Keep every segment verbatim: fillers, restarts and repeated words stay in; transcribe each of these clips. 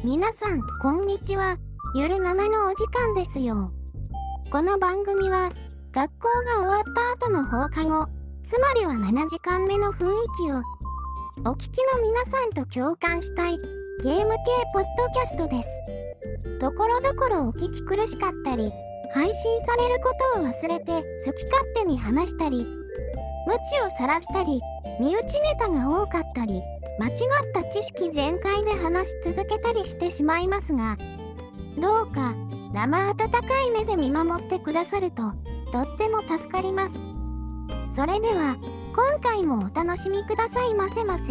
皆さんこんにちは。ゆるななのお時間ですよ。この番組は学校が終わった後の放課後、つまりはななじかんめの雰囲気をお聞きの皆さんと共感したいゲーム系ポッドキャストです。ところどころお聞き苦しかったり、配信されることを忘れて好き勝手に話したり、無知をさらしたり、身内ネタが多かったり、間違った知識全開で話し続けたりしてしまいますが、どうか生温かい目で見守ってくださるととっても助かります。それでは今回もお楽しみくださいませませ。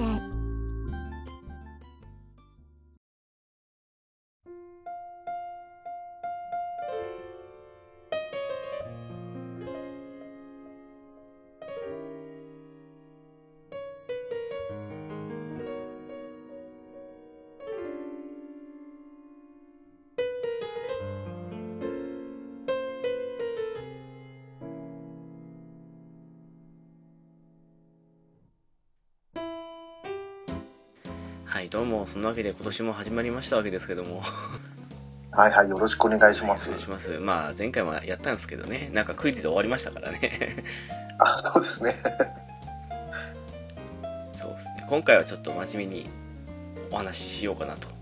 はい、どうも。そんなわけで今年も始まりましたわけですけどもはいはい、よろしくお願いします。 お願いします。まあ前回もやったんですけどね、なんかクイズで終わりましたからねあ、そうですねそうですね。今回はちょっと真面目にお話ししようかなと。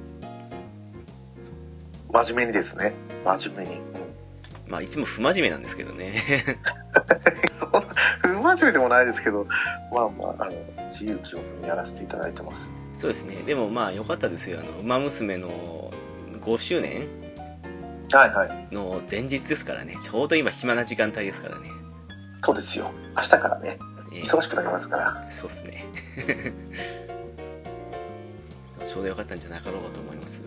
真面目にですね。真面目に、うん、 まあいつも不真面目なんですけどねそんな不真面目でもないですけど、まあまあ、あの自由気ままにやらせていただいてます。 そうですね。でもまあ良かったですよ。あのウマ娘のごしゅうねんはいはいの前日ですからね。ちょうど今暇な時間帯ですからね。 そうですよ。明日からね、 えー、 忙しくなりますから。 そうですねちょうど良かったんじゃなかろうかと思います。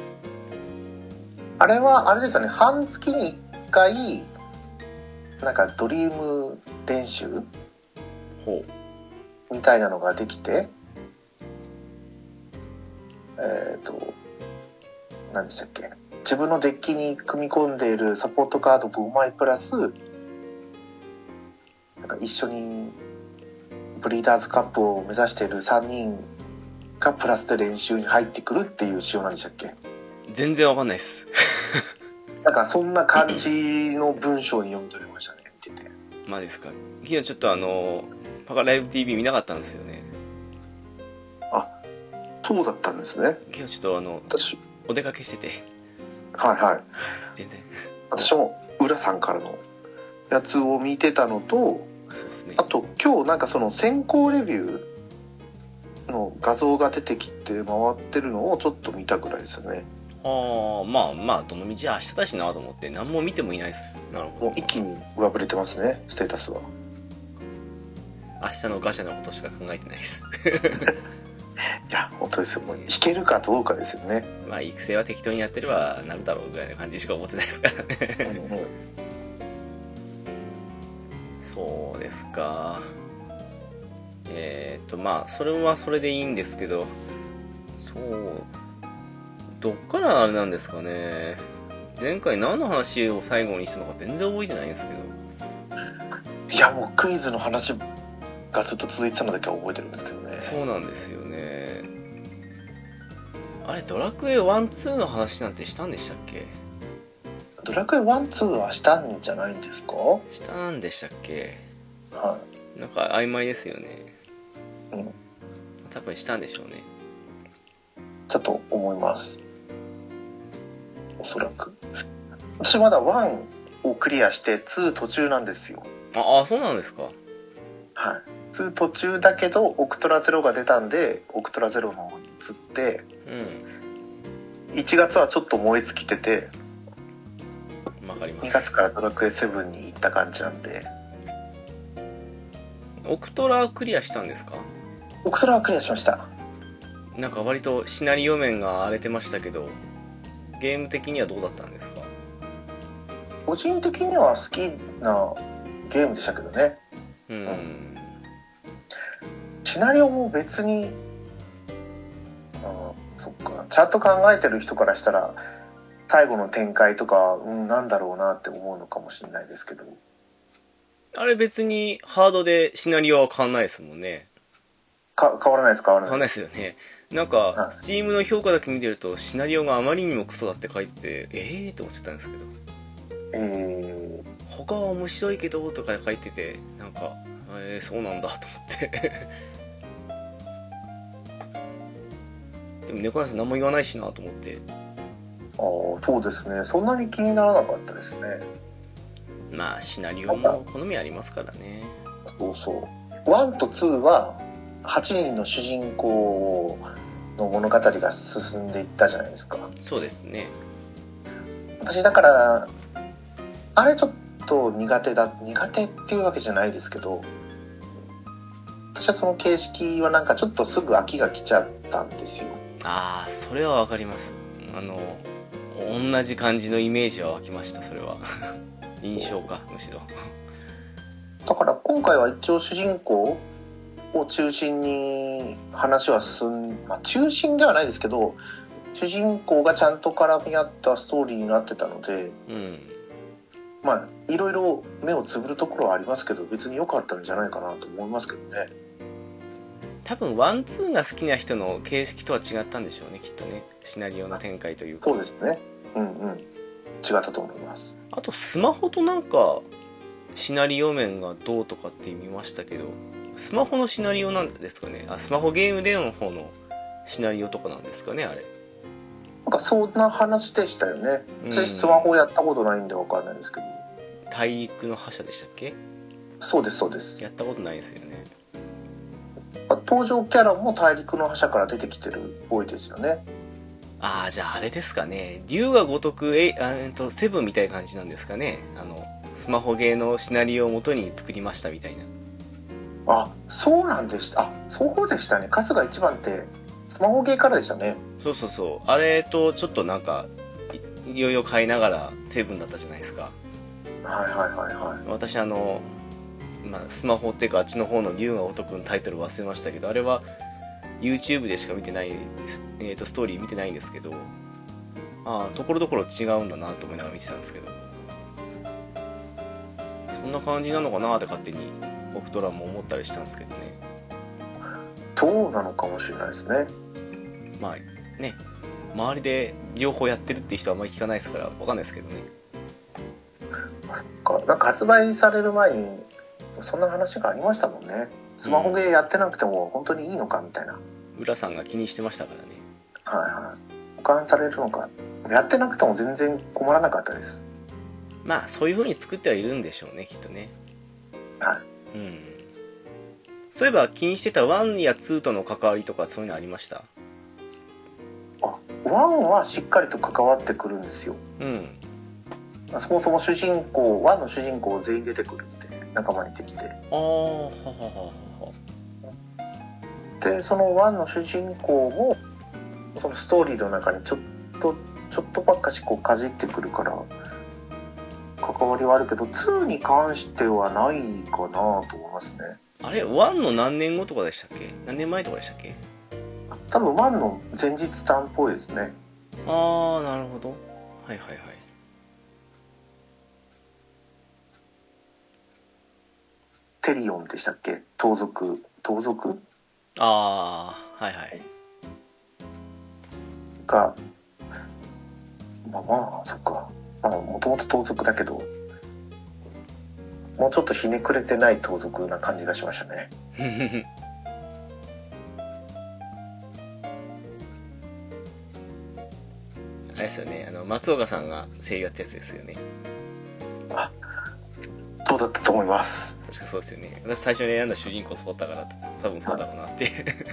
あれはあれですよね、半月にいっかいなんかドリーム練習ほみたいなのができて、えっ、ー、と何でしたっけ、自分のデッキに組み込んでいるサポートカードごまいプラスなんか一緒にブリーダーズカップを目指しているさんにんがプラスで練習に入ってくるっていう仕様なんでしたっけ。 全然わかんないですなんかそんな感じの文章に読み取れましたね、見てて。 まあですか。昨日ちょっとあのパカライブ ティーブイ 見なかったんですよね。 あ、そうだったんですね。 昨日ちょっとあの私お出かけしてて、 はいはい、 全然私も浦さんからのやつを見てたのと、 そうですね。 あと今日なんかその先行レビューの画像が出てきて回ってるのをちょっと見たぐらいですよね。 ああ、まあまあどの道明日だしなと思って何も見てもいないです。なるほど。 もう一気に上振れてますね、ステータスは。 明日のガチャのことしか考えてないですいや本当ですよ、もう弾けるかどうかですよね。 まあ育成は適当にやってればなるだろうぐらいの感じしか思ってないですからねうん、うん、 そうですか。えー、っとまあそれはそれでいいんですけど、そうどっからあれなんですかね。前回何の話を最後にしたのか全然覚えてないんですけど。 いやもうクイズの話がずっと続いてたのだけは覚えてるんですけどね。 そうなんですよね。あれドラクエワン、ツーの話なんてしたんでしたっけ。 ドラクエワン、ツーはしたんじゃないんですか。 したんでしたっけ。 はなんか曖昧ですよね。 い、うん、 多分したんでしょうね。 だと思います、おそらく。私まだワンをクリアしてツー途中なんですよ。 ああ、そうなんですか。 はい、ツー途中だけどオクトラゼロが出たんでオクトラゼロの方に移って、うん、いちがつはちょっと燃え尽きてて、 わかります。 にがつからドラクエセブンに行った感じなんで。 オクトラクリアしたんですか。 オクトラはクリアしました。 なんか割とシナリオ面が荒れてましたけど、ゲーム的にはどうだったんですか。 個人的には好きなゲームでしたけどね。 うん、うん、 シナリオも別に、あ、そっか、ちゃんと考えてる人からしたら最後の展開とか、うん、なんだろうなって思うのかもしれないですけど、 あれ別にハードでシナリオは変わんないですもんね。 か変わらないです変わらない変わんないですよね。 なんか、スチームの評価だけ見てると、シナリオがあまりにもクソだって書いてて、えーって思ってたんですけど。 えー、 他は面白いけど、とか書いてて、なんか、えー、そうなんだと思って。でも、猫屋さん何も言わないしなと思って。 ああ、そうですね。そんなに気にならなかったですね。 まあ、シナリオも好みありますからね。 そうそう。ワンとツーは、はちにんの主人公の物語が進んでいったじゃないですか。 そうですね。 私だからあれちょっと苦手だ苦手っていうわけじゃないですけど、私はその形式はなんかちょっとすぐ飽きが来ちゃったんですよ。 ああ、それはわかります。あの同じ感じのイメージは湧きました。それは印象か、むしろ。 だから今回は一応主人公を中心に話は進ん、まあ、中心ではないですけど、主人公がちゃんと絡み合ったストーリーになってたので、 うん、 まあいろいろ目をつぶるところはありますけど、別に良かったんじゃないかなと思いますけどね。 多分ワンツーが好きな人の形式とは違ったんでしょうね、きっとね。シナリオの展開というか。 そうですね。うんうん。違ったと思います。 あとスマホとなんかシナリオ面がどうとかって見ましたけど、スマホのシナリオなんですかね。あ、スマホゲームでの方のシナリオとかなんですかね、あれ。 なんかそんな話でしたよね。私スマホやったことないんでわかんないですけど。 大陸の覇者でしたっけ？ そうですそうです。 やったことないですよね。 登場キャラも大陸の覇者から出てきてるっぽいですよね。 ああ、じゃああれですかね。竜が如くえあえっとセブンみたいな感じなんですかね。あのスマホゲーのシナリオを元に作りましたみたいな。 あ、そうなんでした。あ、そうでしたね。春日一番ってスマホゲーからでしたね。 そうそうそう。あれとちょっとなんかいろいろ変えながらセブンだったじゃないですか。 はいはいはいはい。 私あの、まあ、スマホっていうかあっちの方の竜が如くのタイトル忘れましたけど、あれは YouTube でしか見てない、えーと、ストーリー見てないんですけど、ああ、ところどころ違うんだなと思いながら見てたんですけど、そんな感じなのかなって勝手に僕とらも思ったりしたんですけどね。 そうなのかもしれないですね。 まあね、周りで両方やってるっていう人はあんまり聞かないですから分かんないですけどね。 なんか発売される前にそんな話がありましたもんね。スマホゲーやってなくても本当にいいのかみたいな。 浦さんが気にしてましたからね。 はいはい。保管されるのか。やってなくても全然困らなかったです。 まあそういう風に作ってはいるんでしょうね、きっとね。 はい。 うん。そういえば気にしてたワンやツーとの関わりとかそういうのありました？ あ、ワンはしっかりと関わってくるんですよ。 うん。 そもそも主人公、ワンの主人公全員出てくるって仲間にできて。 ああ、はははは。 で、そのワンの主人公もそのストーリーの中にちょっとちょっとばっかしこうかじってくるから関わりはあるけど、ツーに関してはないかなと思いますね。 あれワンの何年後とかでしたっけ？何年前とかでしたっけ？ 多分ワンの前日談っぽいですね。 ああ、なるほど。はいはいはい。 テリオンでしたっけ？盗賊盗賊ああ、はいはい。 がまあまあそっか、もともと盗賊だけどもうちょっとひねくれてない盗賊な感じがしましたね。 あれですよね、あの松岡さんが声優やったやつですよね。 あ、そうだったと思います。 確かそうですよね。私最初に選んだ主人公そうだったから多分そうだろうなって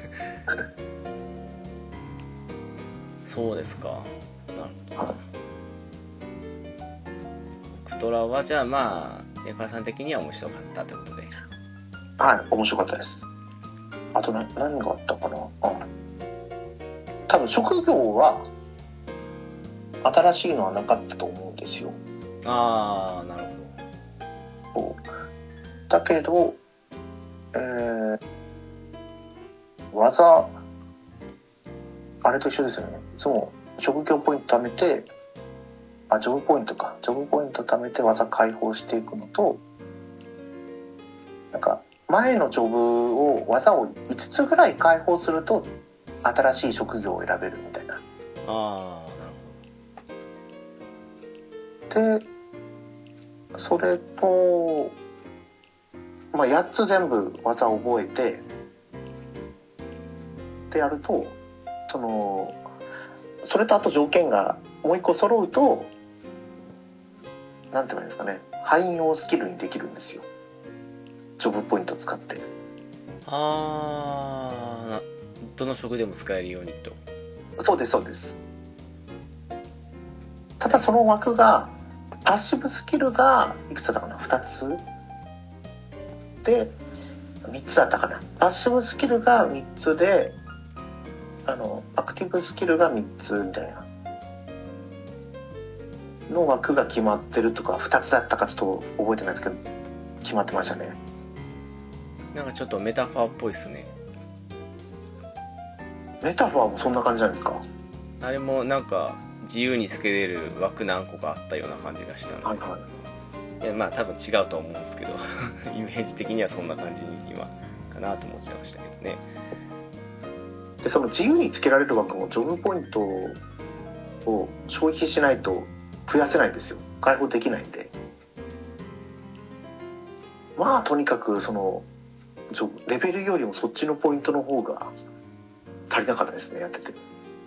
そうですか。なるほど。クトラはじゃあまあ江川さん的には面白かったってことで。 はい、面白かったです。あとな何があったかな。あ、多分職業は新しいのはなかったと思うんですよ。 ああ、なるほど。 そうだけど、えー、技あれと一緒ですよね。いつも職業ポイント貯めて、あ、ジョブポイントか。ジョブポイント貯めて技解放していくのと、なんか前のジョブを技をいつつぐらい解放すると新しい職業を選べるみたいな。 ああ、なるほど。 でそれと、まあ、やっつ全部技を覚えてでやると、そのそれとあと条件がもう一個揃うと、なんて言うんですかね、汎用スキルにできるんですよ、ジョブポイントを使って。 ああ、どの職でも使えるようにと。 そうですそうです。ただその枠がパッシブスキルがいくつだったかな、ふたつでみっつだったかな。パッシブスキルがみっつで、あのアクティブスキルがみっつみたいなの枠が決まってるとか、ふたつだったかちょっと覚えてないですけど決まってましたね。 なんかちょっとメタファーっぽいですね。 メタファーもそんな感じじゃないですか。 あれもなんか自由につけれる枠何個かあったような感じがしたので、 はいはい、 いやまあ多分違うと思うんですけどイメージ的にはそんな感じに今かなと思っちゃいましたけどね。 でその自由につけられる枠もジョブポイントを消費しないと増やせないんですよ、開放できないんで。まあとにかくそのレベルよりもそっちのポイントの方が足りなかったですね、やってて。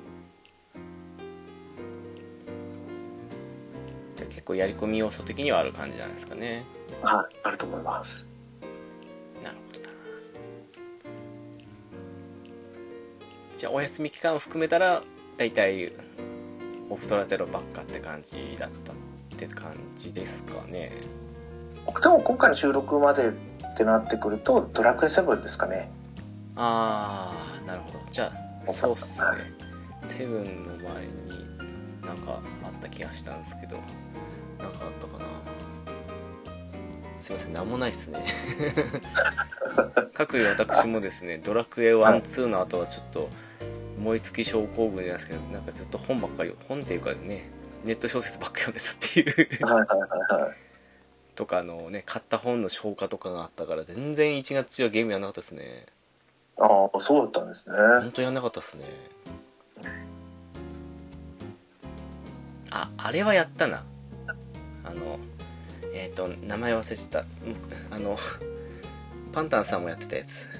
じゃあ結構やり込み要素的にはある感じじゃないですかね。 はい、あると思います。 なるほどな。じゃあお休み期間を含めたらだいたいオフトラゼロばっかって感じだったって感じですかね。 でも今回の収録までってなってくるとドラクエセブンですかね。 ああ、なるほど。じゃあそうっすね。セブンの前になんかあった気がしたんですけど、なんかあったかな。すいません、なんもないっすね各位私もですね、ドラクエワン、ツーの後はちょっと燃え尽き症候群じゃないですけど、なんかずっと本ばっかり、本っていうかね、ネット小説ばっかり読んでたっていうはいはいはいはいとかのね、買った本の消化とかがあったから全然いちがつ中はゲームやんなかったですね。 ああ、そうだったんですね。 ほんとやんなかったですね。あ、あれはやったな。あのえっ、ー、と名前忘れてた。あのパンタンさんもやってたやつ。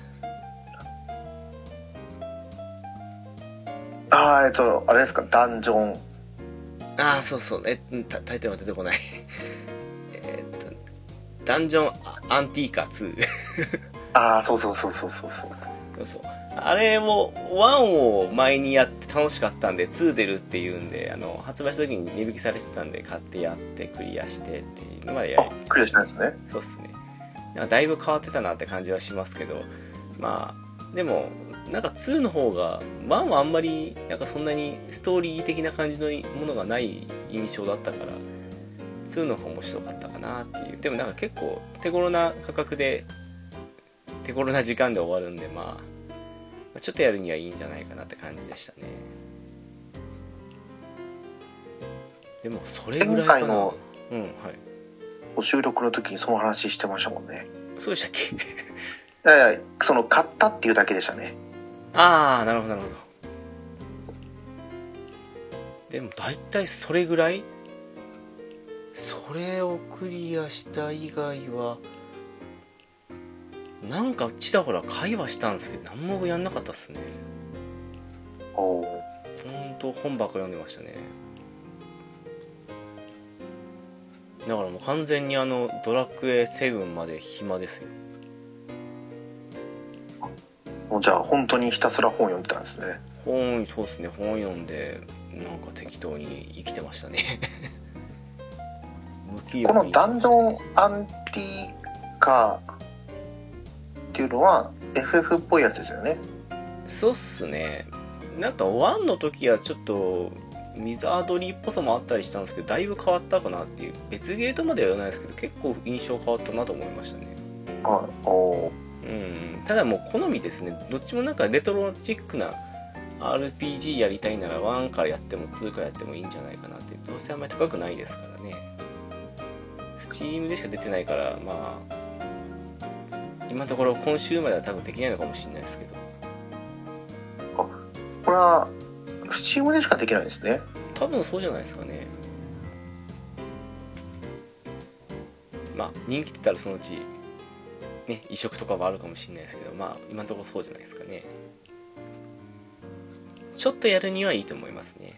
ああ、えっとあれですか、ダンジョン。 ああ、そうそう、えタイトルが出てこないえっとダンジョンアンティーカツーああ、そうそうそうそうそうそうそうそう、あれもワンを前にやって楽しかったんでツー出るっていうんで、あの発売した時に値引きされてたんで買ってやってクリアしてっていうのまでやり、 クリアしたんですね。 そうっすね。なんかだいぶ変わってたなって感じはしますけど、まあでもなんかツーの方がワンはあんまりなんかそんなにストーリー的な感じのものがない印象だったからツーの方が面白かったかなっていう。でもなんか結構手頃な価格で手頃な時間で終わるんで、まあちょっとやるにはいいんじゃないかなって感じでしたね。でもそれぐらいかな。 前回のうん、はい。 お収録の時にその話してましたもんね。 そうでしたっけいやいや、その買ったっていうだけでしたね。 ああ、なるほどなるほど。でも大体それぐらい、それをクリアした以外はなんかちらほら会話したんですけど何もやんなかったっすね。 おー、 ほんと本ばっか読んでましたね。だからもう完全にあのドラクエセブンまで暇ですよ。 もうじゃあ本当にひたすら本読んでたんですね。 本、そうですね、本読んでなんか適当に生きてましたね無気力に。 このダンジョンアンティーカーっていうのは エフエフ っぽいやつですよね。 そうっすね。なんかワンの時はちょっとミザードリーっぽさもあったりしたんですけど、だいぶ変わったかなっていう。別ゲートまでは言わないですけど結構印象変わったなと思いましたね。 はい、おうん、ただもう好みですね。どっちもなんかレトロチックな アールピージー やりたいならワンからやってもツーからやってもいいんじゃないかなって。どうせあんまり高くないですからね。スチームでしか出てないから、まあ今のところ今週までは多分できないのかもしれないですけど。 あ、 これはスチームでしかできないんですね。 多分そうじゃないですかね。まあ人気って言ったらそのうちね移植とかはあるかもしれないですけど、まあ今のところそうじゃないですかね。ちょっとやるにはいいと思いますね。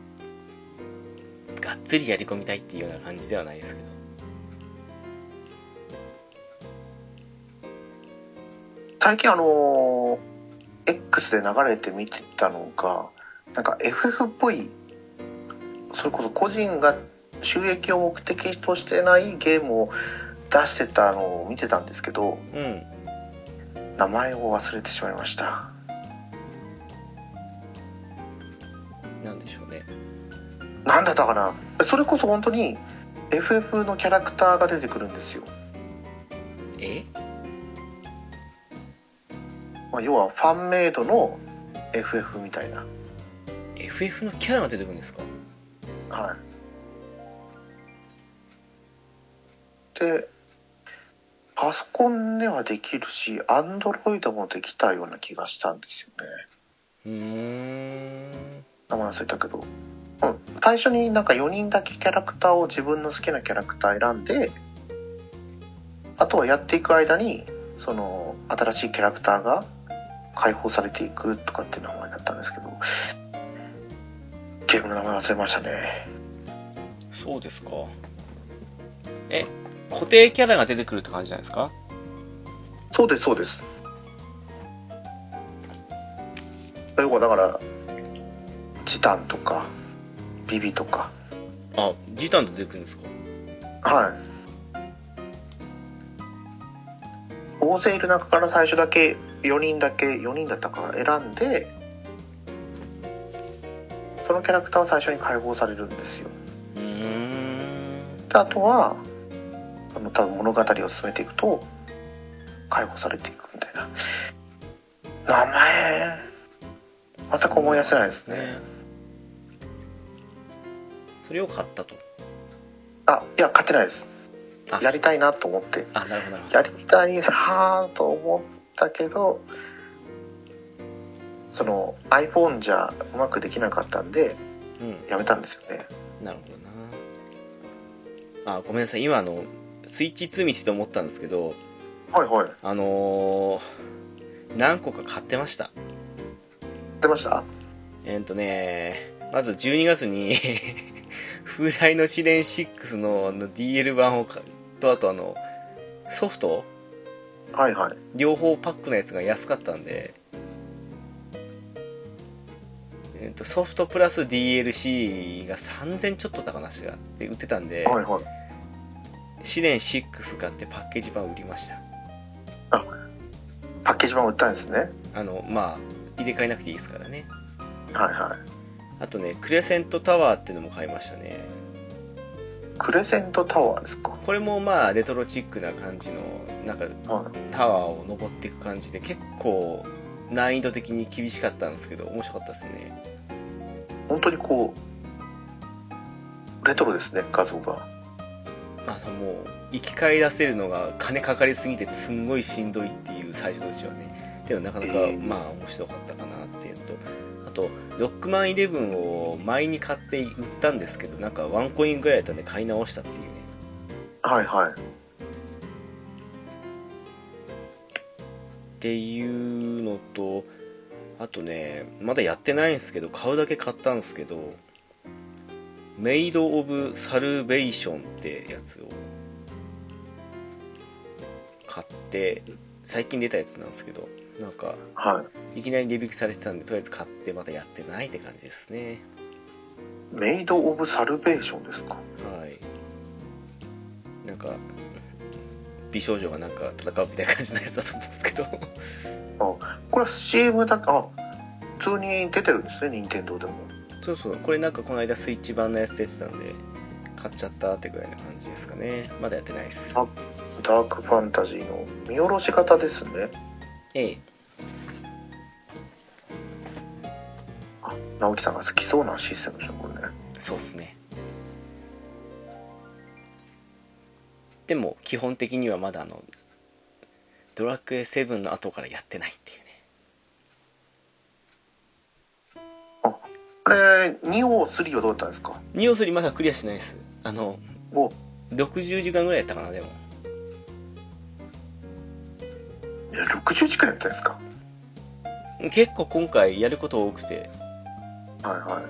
がっつりやり込みたいっていうような感じではないですけど。 最近あの X で流れて見てたのがなんか エフエフ っぽい、それこそ個人が収益を目的としてないゲームを出してたのを見てたんですけど、 うん。 名前を忘れてしまいました。 なんでしょうね。 なんだったかな。それこそ本当に エフエフ のキャラクターが出てくるんですよ。 え？ まあ、要はファンメイドの エフエフ みたいな。 エフエフ のキャラが出てくるんですか？ はい。で、パソコンではできるし、Android もできたような気がしたんですよね。 うーん。 名前忘れたけど。うん。最初になんかよにんだけキャラクターを自分の好きなキャラクター選んで、あとはやっていく間に、その新しいキャラクターが解放されていくとかっていう名前だったんですけど、ゲームの名前忘れましたね。 そうですか。え、固定キャラが出てくるって感じじゃないですか？ そうですそうです。要はだからチタンとかビビとか。 あ、ジタンと出てくるんですか？ はい。大勢いる中から最初だけよにんだけよにんだったか選んで、そのキャラクターは最初に解放されるんですよ。 うーん。 であとはあの多分物語を進めていくと解放されていくみたいな。名前全く思い出せないですね。 それを買ったと。 あ、いや買ってないです。 あ、 やりたいなと思って。 あ、なるほどなるほど。 やりたいなと思ったけど、その iPhone じゃうまくできなかったんで、 うん、 やめたんですよね。 なるほどな。あ、ごめんなさい。今あのスイッチツー見てて思ったんですけど、 はいはい。 あのー、何個か買ってました。 出ました？ えーっとね、まずじゅうにがつに風来の試練シックスのあの ディーエル 版を買と、あとあのソフトはいはい。 両方パックのやつが安かったんで、えー、とソフトプラス ディーエルシー がさんぜんちょっとだかなしがで売ってたんで、 はいはい。 試練シックス買ってパッケージ版売りました。 あ、パッケージ版売ったんですね。 あのまあ入れ替えなくていいですからね。 はいはい。 あとね、クレセントタワーっていうのも買いましたね。 クレセントタワーですか？ これもまあレトロチックな感じのなんかはい。 タワーを登っていく感じで、結構難易度的に厳しかったんですけど面白かったですね。 本当にこうレトロですね、画像が。 あのもう生き返らせるのが金かかりすぎてすんごいしんどいっていう最初のうちはね。でもなかなか、 えーまあ面白かったかなっていうのと、あとロックマンイレブンを前に買って売ったんですけど、なんかワンコインぐらいだったんで買い直したっていうね。 はいはい。 っていうのと、あとね、まだやってないんですけど買うだけ買ったんですけど、メイド・オブ・サルベーションってやつを買って、最近出たやつなんですけど、なんか、 はい。 いきなり値引きされてたんで、とりあえず買ってまだやってないって感じですね。 メイド・オブ・サルベーションですか？ はい。なんか、美少女がなんか戦うみたいな感じのやつだと思うんですけど。 あ、これは シーエム だけ、あ、普通に出てるんですね、任天堂でも。 そうそう、これなんかこの間スイッチ版のやつ出てたんで、買っちゃったってぐらいな感じですかね。まだやってないです。 あ、ダークファンタジーの見下ろし型ですね。 ええ。 あ、直樹さんが好きそうなシステムですね、これね。 そうっすね。でも基本的にはまだあのドラクエセブンの後からやってないっていうね。 れにオースリーはどうだったんですか？ にオースリーまだクリアしてないです。あのおろくじゅうじかんぐらいやったかな。でもいやろくじゅうじかんやったんですか？ 結構今回やること多くて、 はいはい。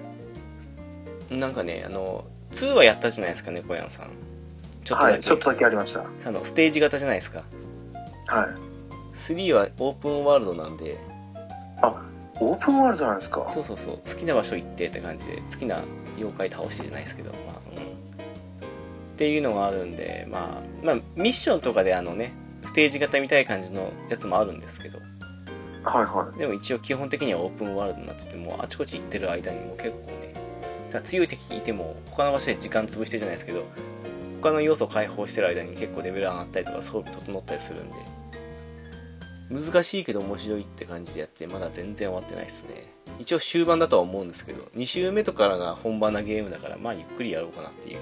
なんかね、あのにはやったじゃないですかね、小山さん。ちょっとだけ、 はい、ちょっとだけありました。 あのステージ型じゃないですか。 はい。 スリーはオープンワールドなんで。 あ、オープンワールドなんですか？ そうそうそう、好きな場所行ってって感じで、好きな妖怪倒してじゃないですけど、まあ、うん、っていうのがあるんで、まあ、まあ、ミッションとかであのね、ステージ型みたいな感じのやつもあるんですけど、 はいはい。 でも一応基本的にはオープンワールドになってて、もうあちこち行ってる間にも結構ね、だから強い敵いても他の場所で時間潰してじゃないですけど、他の要素を解放してる間に結構レベル上がったりとか装備整ったりするんで、難しいけど面白いって感じでやって、まだ全然終わってないですね。一応終盤だとは思うんですけど、に周目とかが本番なゲームだから、まあゆっくりやろうかなっていう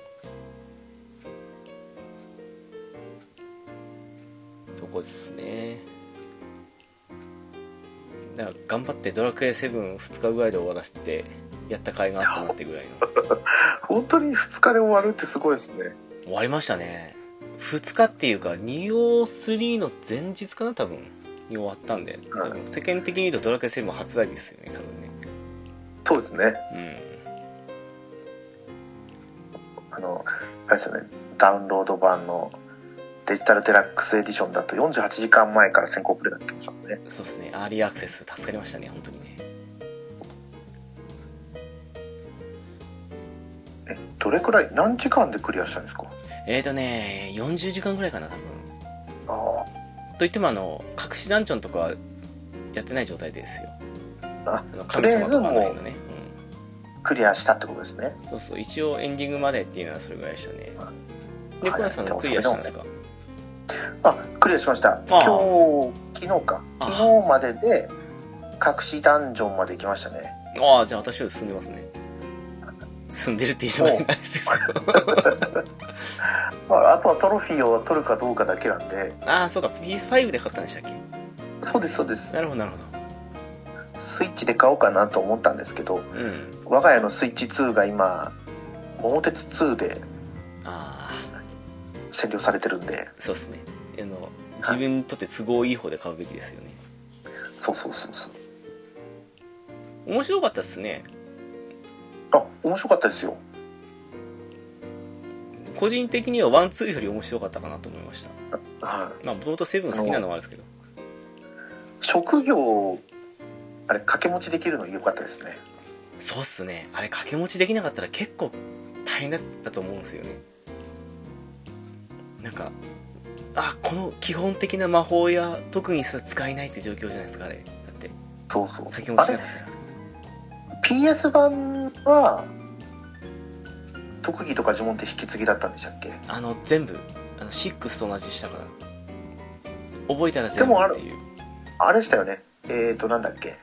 とこですね。だから頑張ってドラクエセブンふつかぐらいで終わらせてやった甲斐があったなってぐらいの本当にふつかで終わるってすごいですね。 終わりましたね。ふつかっていうか にオースリー の前日かな、多分に終わったんで、多分世間的に言うとドラクエセブン発売日ですよね、多分ね。 そうですね。 うん。 あのあれですよね、ダウンロード版のデジタルデラックスエディションだとよんじゅうはちじかんまえから先行プレイができましたもんね。 そうですね、アーリーアクセス助かりましたね、本当にね。 え、どれくらい、何時間でクリアしたんですか？ えーとね、よんじゅうじかんぐらいかな、多分。 ああ。といっても、あの、隠しダンジョンとかはやってない状態ですよ。 あ、 あの神様とかないのね。 うん、クリアしたってことですね。 そうそう、一応エンディングまでっていうのはそれぐらいでしたね。で、小はい、 屋さんのクリアしたんですか？ あ、クリアしました。今日、昨日か。昨日までで、隠しダンジョンまで行きましたね。 ああ、じゃあ私より進んでますね。進んでるって言ってもないですけど。 まあ、あとはトロフィーを取るかどうかだけなんで。 ああ、そうか、ピーエスファイブ で買ったんでしたっけ？ そうです、そうです。 なるほど、なるほど。 スイッチで買おうかなと思ったんですけど、うん、我が家のスイッチツーが今、桃鉄ツーで占領されてるんで。 そうですね。あの、自分にとって都合いい方で買うべきですよね。 そうそうそうそう。 面白かったですね。 あ、面白かったですよ。 個人的にはワンツーより面白かったかなと思いました。はい。まあもともとセブン好きなのはあるんですけど。 職業あれ掛け持ちできるの良かったですね。 そうっすね。あれ掛け持ちできなかったら結構大変だったと思うんですよね。なんか、あ、この基本的な魔法や特技すら使えないって状況じゃないですか、あれ。だって。 そうそう。 掛け持ちしなかったら。 ピーエス 版は特技とか呪文って引き継ぎだったんでしたっけ？ あの全部あのシックスと同じでしたから、覚えたら全部っていう。 あれでしたよね。えーとなんだっけ、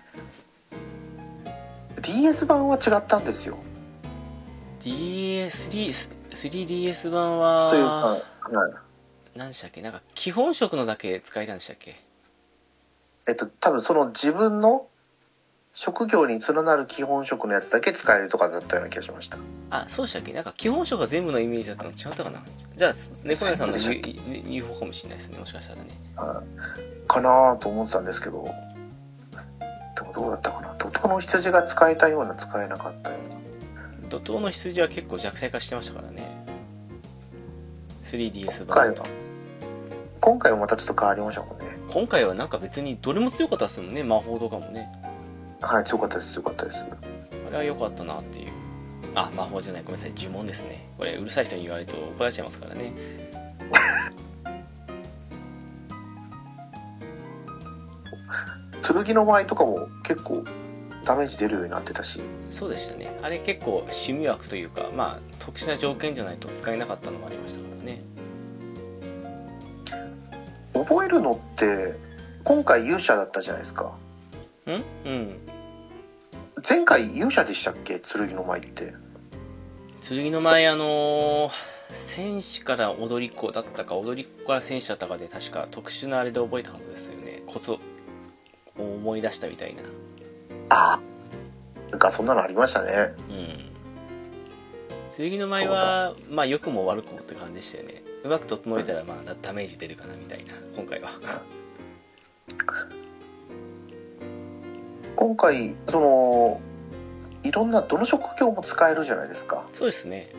ディーエス 版は違ったんですよ。 ディーエススリー スリーディーエス 版はというか、はい、 何でしたっけ、なんか基本色のだけ使えたんでしたっけ？ えっと多分その自分の職業に連なる基本色のやつだけ使えるとかだったような気がしました。 あ、そうでしたっけ？なんか基本色が全部のイメージだったの違ったかな。じゃあ猫屋さんの言う、言う方かもしれないですね、もしかしたらね。 かなと思ってたんですけど、でもどうだったかな。怒涛の羊が使えたような、使えなかったような。 怒涛の羊は結構弱体化してましたからね、 スリーディーエス 版と。 今回はまたちょっと変わりましたもんね。 今回はなんか別にどれも強かったですもんね、魔法とかもね。 はい、強かったです、強かったです。 あれは良かったなっていう。あ、魔法じゃない、ごめんなさい、呪文ですね。これうるさい人に言われると怒られちゃいますからね。 剣の場合とかも結構ダメージ出るようになってたし。 そうでしたね。あれ結構趣味枠というか、まあ特殊な条件じゃないと使えなかったのもありましたからね。 覚えるのって今回勇者だったじゃないですか。 ん？うん。 前回勇者でしたっけ？剣の舞って。 剣の舞、あのー、戦士から踊り子だったか踊り子から戦士だったかで確か特殊なあれで覚えたはずですよね。コツを思い出したみたいな。 あなんかそんなのありましたね。 うん。剣の舞は、まあ良くも悪くもって感じでしたよね。うまく整えたら、まあダメージ出るかなみたいな、今回は。 今回、その、いろんな、どの職業も使えるじゃないですか。 そうですね。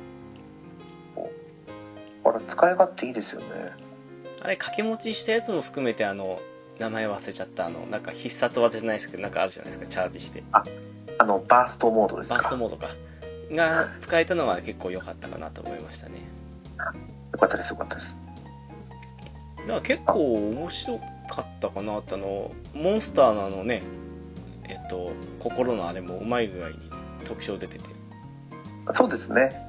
あれ、使い勝手いいですよね。 あれ、掛け持ちしたやつも含めて、あの、名前忘れちゃった、あの、なんか必殺技じゃないですけど、なんかあるじゃないですか、チャージして。 あ、あの、バーストモードですか。 バーストモードか。が使えたのは結構良かったかなと思いましたね。 よかったです、よかったです。 だから結構面白かったかなって、あの、モンスターのあのね、えっと、心のあれもうまい具合に特徴出てて。 そうですね。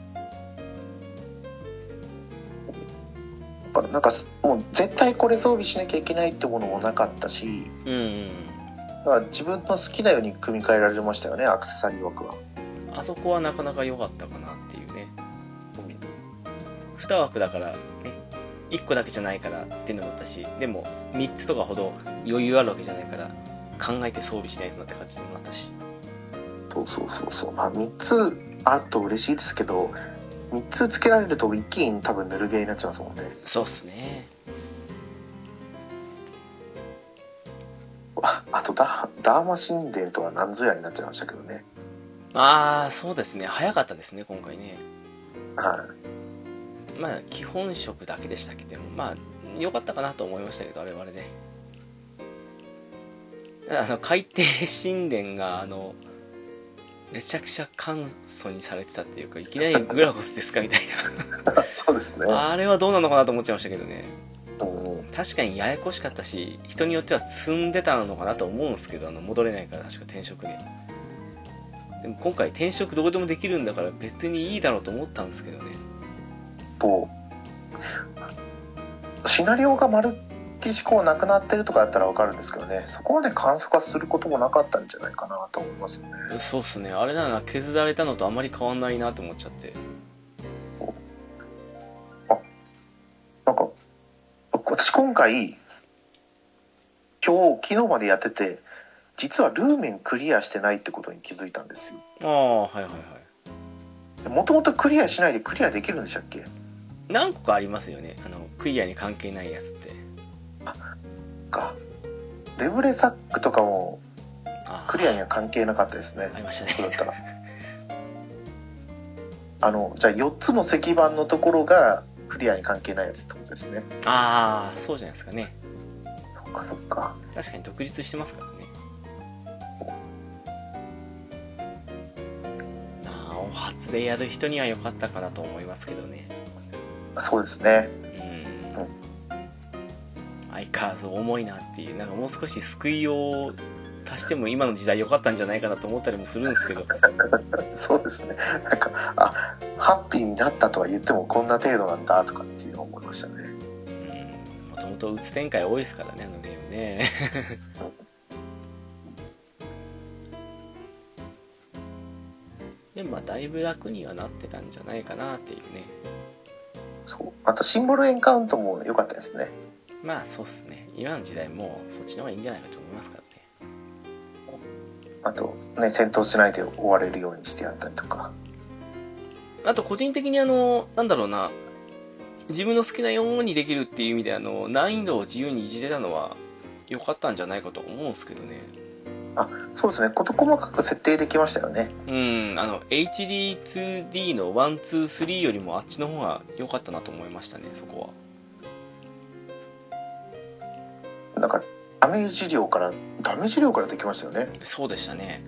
なんかもう絶対これ装備しなきゃいけないってものもなかったし、 うんうん。 だから自分の好きなように組み替えられましたよね、アクセサリー枠は。 あそこはなかなか良かったかなっていうね。に枠だからね、いっこだけじゃないからっていうのもあったし、でもみっつとかほど余裕あるわけじゃないから考えて装備しないとなって感じにもあったし。 そうそうそうそう。まあみっつあると嬉しいですけど、みっつつけられると一気に多分ぬるゲーになっちゃいますもんね。 そうっすね。 あ, あとダダーマ神殿とは何ぞやになっちゃいましたけどね。 ああ、そうですね。早かったですね、今回ね。 はい。 まあ基本色だけでしたけども、まあ良かったかなと思いましたけど、あれはあれで。ただあの海底神殿があのめちゃくちゃ簡素にされてたっていうか、いきなりグラゴスですかみたいな。そうですね。 あれはどうなのかなと思っちゃいましたけどね。 うん、 確かにややこしかったし、人によっては積んでたのかなと思うんですけど、あの戻れないから確か転職で。でも今回転職どこでもできるんだから別にいいだろうと思ったんですけどね。 とシナリオが丸っきり思考なくなってるとかやったら分かるんですけどね、そこまで簡素化することもなかったんじゃないかなと思いますね。 そうっすね。あれなら削られたのとあんまり変わんないなと思っちゃって。 あ、なんか私今回今日昨日までやってて、実はルーメンクリアしてないってことに気づいたんですよ。 ああ、はいはいはい。 もともとクリアしないでクリアできるんでしたっけ？ 何個かありますよね、あのクリアに関係ないやつって。 あかレブレサックとかもクリアには関係なかったですね。 ありましたね。 そうだったらあのじゃあよっつの石板のところがクリアに関係ないやつってことですね。 ああ、そうじゃないですかね。 そっかそっか。 確かに独立してますからね。まあお初でやる人には良かったかなと思いますけどね。 そうですね。 うん、うん、相変わらず重いなっていう、なんかもう少し救いを足しても今の時代良かったんじゃないかなと思ったりもするんですけどそうですね。なんかあハッピーになったとは言ってもこんな程度なんだとかっていうのを思いましたね。 うん、もともとうつ展開多いですからね、あのゲームねでもまあだいぶ楽にはなってたんじゃないかなっていうね。 そう、あとシンボルエンカウントも良かったですね。 まあそうっすね。今の時代もうそっちの方がいいんじゃないかと思いますからね。 あとね、戦闘しないで終われるようにしてやったりとか。 あと個人的にあのなんだろうな、自分の好きなようにできるっていう意味であの難易度を自由にいじれたのは良かったんじゃないかと思うんですけどね。 あ、そうですね。事細かく設定できましたよね。 うん、あの エイチディーツーディー のワン、ツー、スリーよりもあっちの方が良かったなと思いましたね、そこは。なんかダメージ量からダメージ量からできましたよね。 そうでしたね。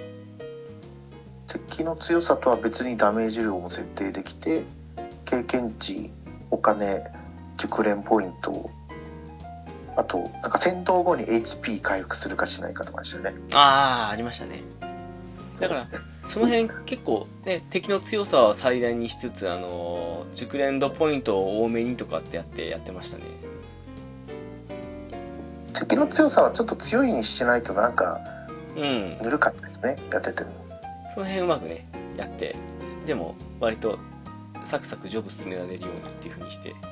敵の強さとは別にダメージ量も設定できて、経験値、お金、熟練ポイント、あとなんか戦闘後に エイチピー 回復するかしないかとかでしたよね。 ああ、ありましたね。だからその辺結構ね、敵の強さを最大にしつつ、あの熟練度ポイントを多めにとかってやってやってましたね。 敵の強さはちょっと強いにしないとなんかうんぬるかったですね、やってても。 その辺うまくねやって、でも割とサクサクジョブ進められるようにっていう風にしてやって、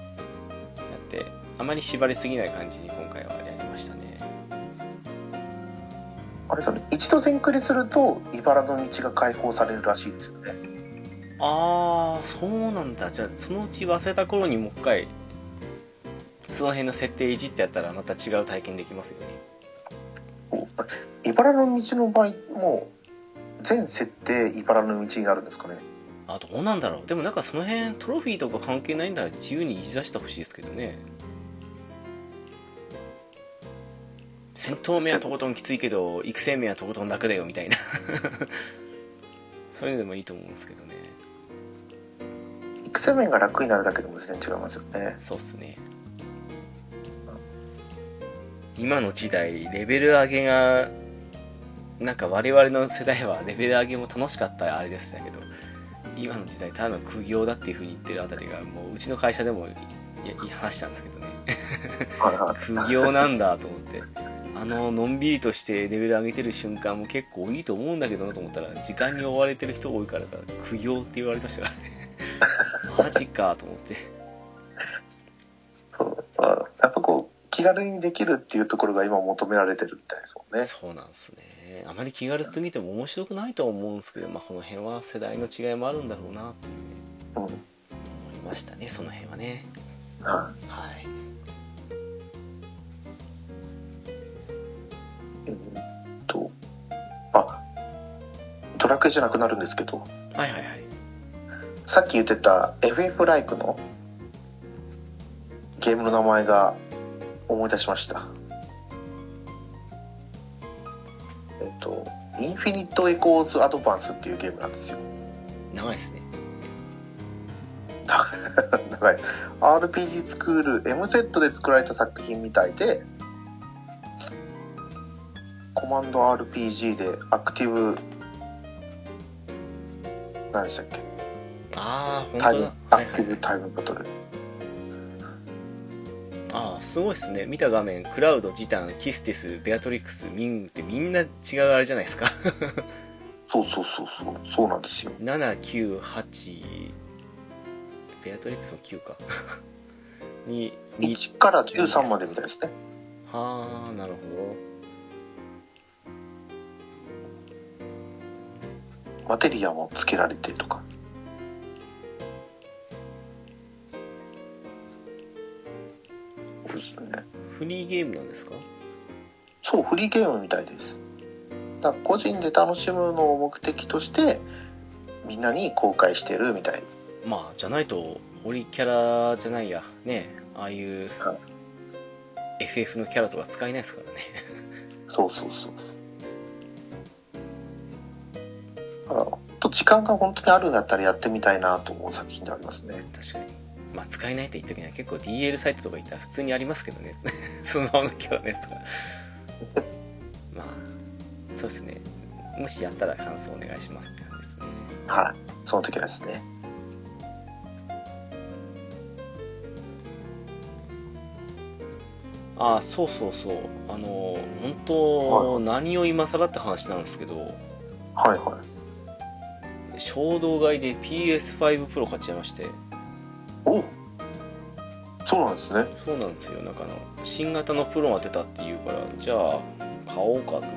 あまり縛りすぎない感じに今回はやりましたね。 あれだね、一度全クリすると茨の道が開放されるらしいですよね。 ああ、そうなんだ。じゃあそのうち忘れた頃にもう一回その辺の設定いじってやったらまた違う体験できますよね。 茨の道の場合もう全設定茨の道になるんですかね。 あ、どうなんだろう。でもなんかその辺トロフィーとか関係ないんだら自由にいじ出してほしいですけどね。戦闘面はとことんきついけど育成面はとことん楽だよみたいなそういうのでもいいと思うんですけどね。 育成面が楽になるだけでも全然違いますよね。 そうっすね。今の時代レベル上げがなんか我々の世代はレベル上げも楽しかったあれでしたけど、今の時代ただの苦行だっていう風に言ってるあたりがもううちの会社でも話したんですけどね苦行なんだと思って、あののんびりとしてレベル上げてる瞬間も結構いいと思うんだけどなと思ったら、時間に追われてる人多いからか苦行って言われましたからねマジかと思ってそうやっぱこう気軽にできるっていうところが今求められてるみたいですもんね。 そうなんですね。あまり気軽すぎても面白くないとは思うんですけど、まあ、この辺は世代の違いもあるんだろうなっていう、ね、 うん、 思いましたね、その辺はね。 はい、はい、 えー、っとあドラクエじゃなくなるんですけど、 はいはいはい、 さっき言ってた エフエフ ライクのゲームの名前が思い出しました。えっとインフィニットエコーズアドバンスっていうゲームなんですよ。 長いですね。 長い。アールピージー スクール エムゼット で作られた作品みたいで、コマンド アールピージー でアクティブ何でしたっけ、 ああ、 タイム本当だ。 アクティブタイムバトル、 ああ、すごいですね。見た画面、クラウド、ジタン、キスティス、ベアトリックス、ミングってみんな違うあれじゃないですかそうそうそうそうそうなんですよ。 なな、きゅう、はち、ベアトリックスもきゅうかにいちからじゅうさんまでみたいですね。 はあ、なるほど。 マテリアもつけられてとか。そうですね。 フリーゲームなんですか？ そう、フリーゲームみたいです。だから個人で楽しむのを目的としてみんなに公開してるみたい。 まあじゃないとオリキャラじゃないやね、ああいう エフエフ のキャラとか使えないですからねそうそうそう。だからと時間が本当にあるんだったらやってみたいなと思う作品でありますね。 確かに。まあ使えないって言った時には結構 ディーエル サイトとか行ったら普通にありますけどねスマホのキャラのやつとかまあそうですね、もしやったら感想お願いしますって感じですね。 はい、その時はですね。 ああ、そうそうそう、あの本当、はい、何を今更って話なんですけど、 はいはい、 衝動買いで ピーエスファイブ プロ買っちゃいまして。 お、そうなんですね。 そうなんですよ。なんかあの新型のプロが出たっていうから、じゃあ買おうかと思って。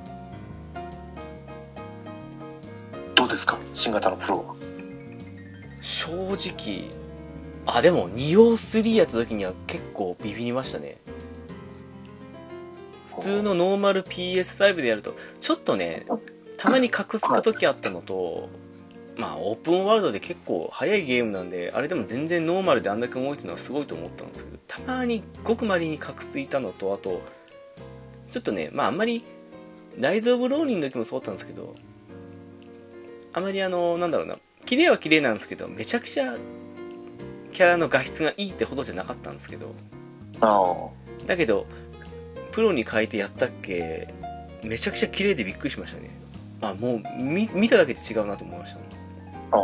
どうですか、新型のプロは。 正直、あ、でもニオスリーやった時には結構ビビりましたね。普通のノーマル ピーエスファイブ でやるとちょっとね、たまにカクつく時あったのと、まあオープンワールドで結構早いゲームなんで、あれでも全然ノーマルであんだけ動いてるのはすごいと思ったんですけど、たまにごくまれにカクついたのと、あとちょっとね、まああんまりライズオブローリンの時もそうだったんですけど、あまりあのなんだろうな、綺麗は綺麗なんですけど、めちゃくちゃキャラの画質がいいってほどじゃなかったんですけど、 あだけどプロに変えてやったっけ、めちゃくちゃ綺麗でびっくりしましたね。あ、もう 見, 見ただけで違うなと思いましたね。 ああ、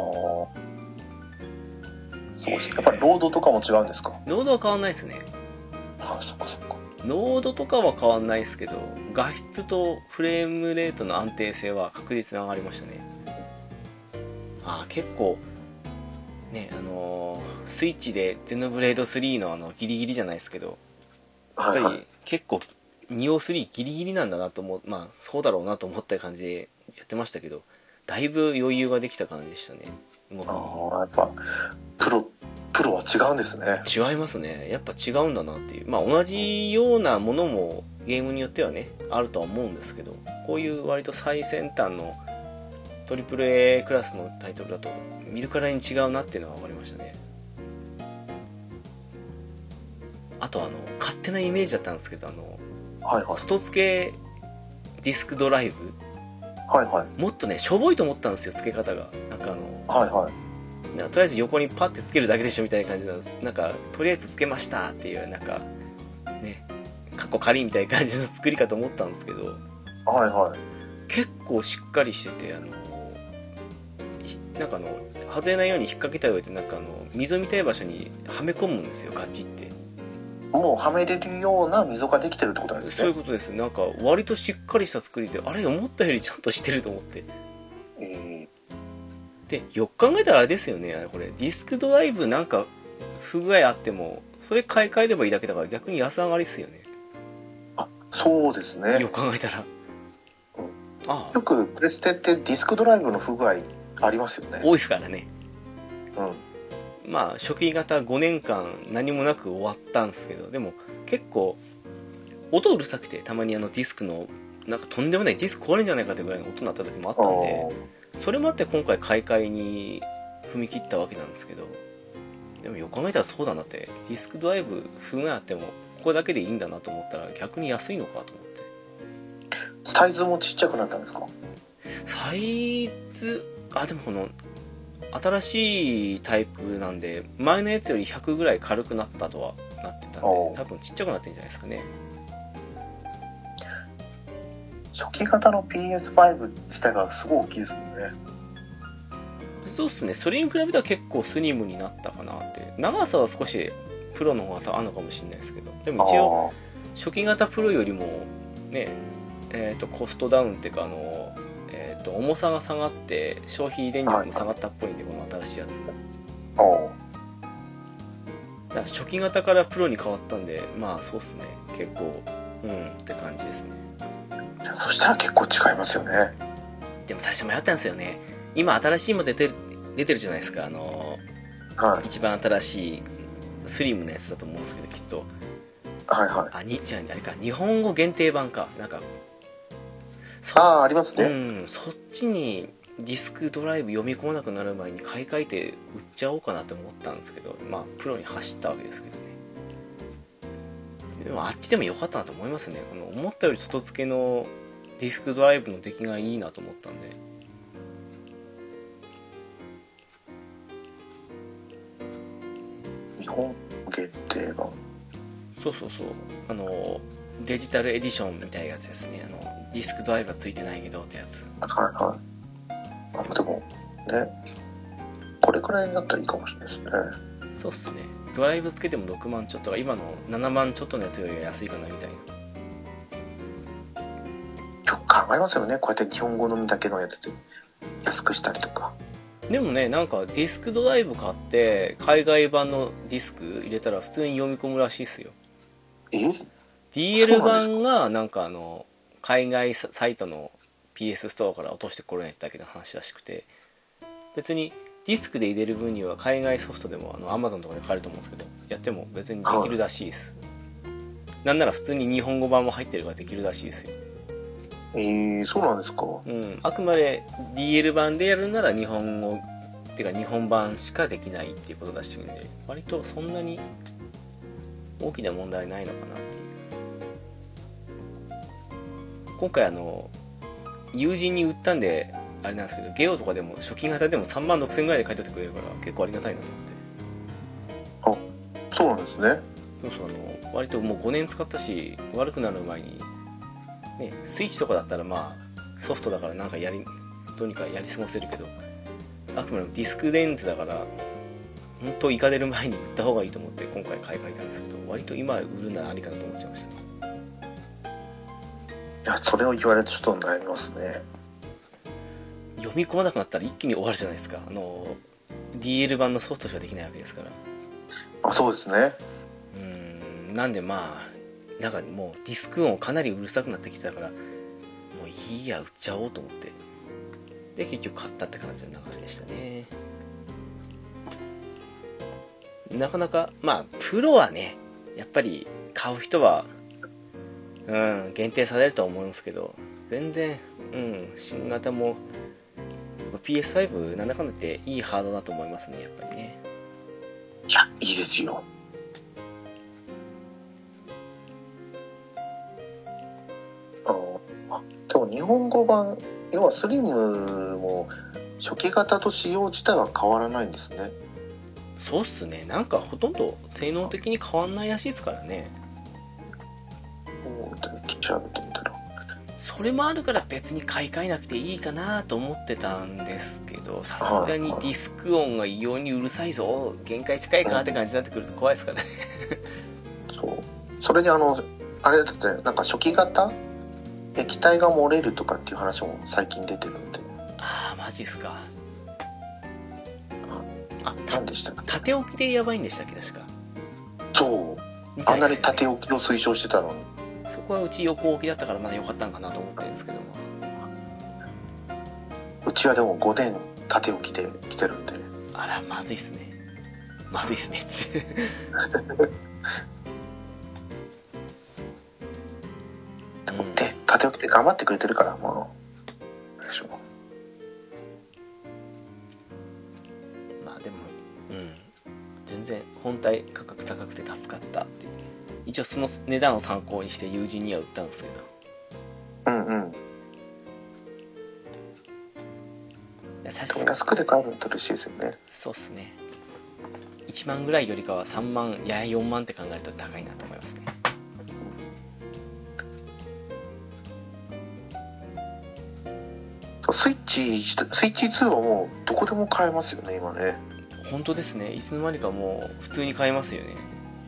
そうです。やっぱりロードとかも違うんですか？ ロードは変わんないですね。 ああ、そっかそっか。 ロードとかは変わんないですけど、画質とフレームレートの安定性は確実に上がりましたね。あ、結構ね、あのー、スイッチでゼノブレードスリーのあのギリギリじゃないですけど、やっぱり結構にオースリー ギリギリなんだなと思う、まあそうだろうなと思った感じでやってましたけど、だいぶ余裕ができた感じでしたね、動きに。 ああ、やっぱプロプロは違うんですね。 違いますね、やっぱ違うんだなっていう。まあ同じようなものもゲームによってはねあるとは思うんですけど、こういう割と最先端の トリプルエー クラスのタイトルだと見るからに違うなっていうのが分かりましたね。あとあの勝手なイメージだったんですけど、あの、 はいはい、 外付けディスクドライブ、 はいはい、 もっとねしょぼいと思ったんですよ、付け方が。なんかあの、 はいはい、 なんかとりあえず横にパッてつけるだけでしょみたいな感じなんです。なんかとりあえずつけましたっていう、なんかね、カッコ仮みたいな感じの作りかと思ったんですけど、 はいはい、 結構しっかりしてて、あのなんかあの外れないように引っ掛けた上で、なんかあの溝みたい場所にはめ込むんですよ、ガチって。 もうはめれるような溝ができてるってことなんですね。 そういうことです。なんか割としっかりした作りで、あれ思ったよりちゃんとしてると思って。 えでよく考えたらあれですよね、これディスクドライブなんか不具合あってもそれ買い替えればいいだけだから、逆に安上がりっすよね。 ー、あ、そうですね。 よく考えたら、うん、ああ、 よくプレステってディスクドライブの不具合ありますよね。 多いですからね。 うん。 まあ初期型ごねんかん何もなく終わったんですけど、でも結構音うるさくて、たまにあのディスクのなんかとんでもないディスク壊れるんじゃないかってぐらいの音になった時もあったんで、それもあって今回買い替えに踏み切ったわけなんですけど、でもよく考えたらそうだなって、ディスクドライブ不具合あってもここだけでいいんだなと思ったら逆に安いのかと思って。 サイズもちっちゃくなったんですか？ サイズ、あ、でもこの新しいタイプなんで前のやつよりひゃくぐらい軽くなったとはなってたんで、多分ちっちゃくなってるんじゃないですかね。 初期型の ピーエスファイブ 自体がすごい大きいですもんね。 そうっすね、それに比べたら結構スリムになったかなって。長さは少しプロの方があるのかもしれないですけど、でも一応初期型プロよりもね、えー、とコストダウンっていうか、あの、えー、と重さが下がって消費電力も下がったっぽいんで、この新しいやつ。 ああ、 だから初期型からプロに変わったんで、まあそうっすね、結構うんって感じですね。 そしたら結構違いますよね。 でも最初迷ったんですよね。今新しいも出てる出てるじゃないですか、あの、 はい、 一番新しいスリムのやつだと思うんですけど、きっと。 はいはい。 あ、に、じゃああれか、日本語限定版か。なんか、 ああ、ありますね。 うん、そっちにディスクドライブ読み込まなくなる前に買い替えて売っちゃおうかなと思ったんですけど、まあ、プロに走ったわけですけどね。でも、あっちでも良かったなと思いますね。この思ったより外付けのディスクドライブの出来がいいなと思ったんで。 日本限定版。 そうそうそう。あの、デジタルエディションみたいなやつですね。あの、ディスクドライブはついてないけどってやつ。 はいはい。あ、でも、ね。これくらいになったらいいかもしれないですね。 そうっすね。ドライブつけてもろくまんちょっとが、今のななまんちょっとのやつよりは安いかなみたいな。 よく考えますよね。こうやって日本語のみだけのやつで安くしたりとか。 でもね、なんかディスクドライブ買って海外版のディスク入れたら普通に読み込むらしいっすよ。 え？ ディーエル 版がなんかあの海外サイトの ピーエス ストアから落としてこれないだけの話らしくて、別にディスクで入れる分には海外ソフトでもあの Amazon とかで買えると思うんですけど、やっても別にできるらしいです。なんなら普通に日本語版も入ってるからできるらしいですよ。 えー、そうなんですか。 うん、あくまで ディーエル 版でやるなら日本語っていうか日本版しかできないっていうことらしいんで、割とそんなに大きな問題ないのかなっていう。今回あの友人に売ったんであれなんですけど、ゲオとかでも初期型でもさんまんろくせんぐらいで買い取ってくれるから結構ありがたいなと思って。 あ、そうなんですね。 そうそう、あの割ともうごねん使ったし悪くなる前にね、スイッチとかだったらまあソフトだからなんかやりどうにかやり過ごせるけど、あくまでもディスクレンズだから本当イカ出る前に売った方がいいと思って今回買い替えたんですけど、割と今売るならありかなと思っちゃいましたね。 いや、それを言われるとちょっと悩みますね。 読み込まなくなったら一気に終わるじゃないですか。あの ディーエル 版のソフトしかできないわけですから。 あ、そうですね。 うーん、なんでまあなんかもうディスク音かなりうるさくなってきてたから、もういいや売っちゃおうと思って、で結局買ったって感じの流れでしたね。なかなかまあプロはねやっぱり買う人はうん限定されるとは思うんですけど、全然うん新型も ピーエスファイブ なんだかんだっていいハードだと思いますね、やっぱりね。 いやいいですよ。あのあでも日本語版、要はスリムも初期型と仕様自体は変わらないんですね。 そうっすね、なんかほとんど性能的に変わんないらしいですからね。 うん、調べてみたらそれもあるから別に買い替えなくていいかなと思ってたんですけど、さすがにディスク音が異様にうるさいぞ、限界近いかって感じになってくると怖いですからね。 そうそれにあのあれだってなんか初期型液体が漏れるとかっていう話も最近出てるんで。 ああマジっすか。あ、 何でしたっけ、 縦置きでやばいんでしたっけ確か。 そうあんみたいですよね。 なに縦置きを推奨してたのに。 そこはうち横置きだったからまだ良かったんかなと思ってるんですけども、 うちはでもごねん縦置きで来てるんで。 あらまずいっすね、まずいっすねでもで縦置きで頑張ってくれてるからもうでしょ。 まあでもうん全然本体価格高くて助かったっていう、一応その値段を参考にして友人には売ったんですけど、 うんうん。 最でも安くで買えると嬉しいですよね。 そうっすね、いちまんぐらいよりかはさんまんやよんまんって考えると高いなと思いますね。 スイッチスイッチツーはもうどこでも買えますよね今ね。 本当ですね、いつの間にかもう普通に買えますよね。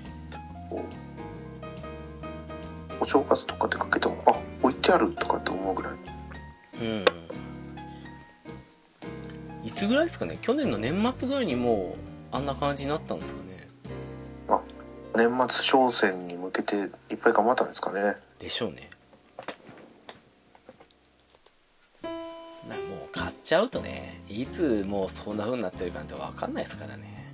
お正月とか出かけてもあ置いてあるとかって思うぐらい。 うんいつぐらいですかね、去年の年末ぐらいにもうあんな感じになったんですかね。 あ年末商戦に向けていっぱい頑張ったんですかね。 でしょうね。まあもう買っちゃうとね、いつもうそんな風になってるかなんて分かんないですからね。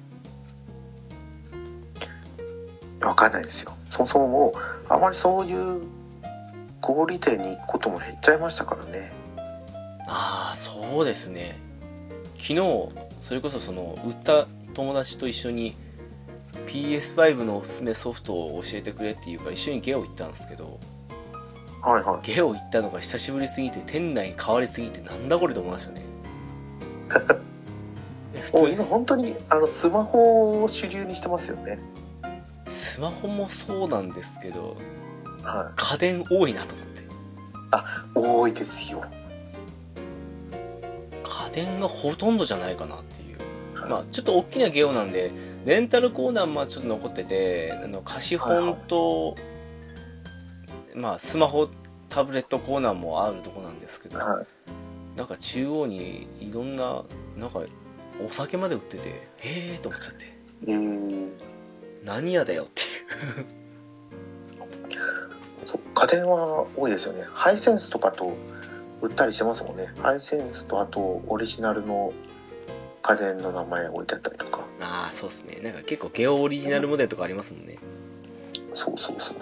分かんないですよ。そもそももうあまりそういう小売店に行くことも減っちゃいましたからね。 ああそうですね、昨日それこそその売った友達と一緒に ピーエスファイブ のおすすめソフトを教えてくれって言うから一緒にゲオ行ったんですけど、 はいはい。 ゲオ行ったのが久しぶりすぎて店内変わりすぎてなんだこれと思いましたね普通もう今本当にあのスマホを主流にしてますよね。 スマホもそうなんですけど、 はい、 家電多いなと思って。 あ多いですよ。 家電がほとんどじゃないかなっていう、はい、まあちょっと大きなゲオなんでレンタルコーナーもちょっと残ってて、あの貸本と、はいはい、まあスマホタブレットコーナーもあるとこなんですけど、はい、なんか中央にいろんななんかお酒まで売っててへえと思っちゃって、 うーん何屋だよっていうそう家電は多いですよね。ハイセンスとかと売ったりしてますもんね。ハイセンスとあとオリジナルの家電の名前置いてあったりとか。 ああそうですね、なんか結構ゲオオリジナルモデルとかありますもんね。 そうそうそうそう。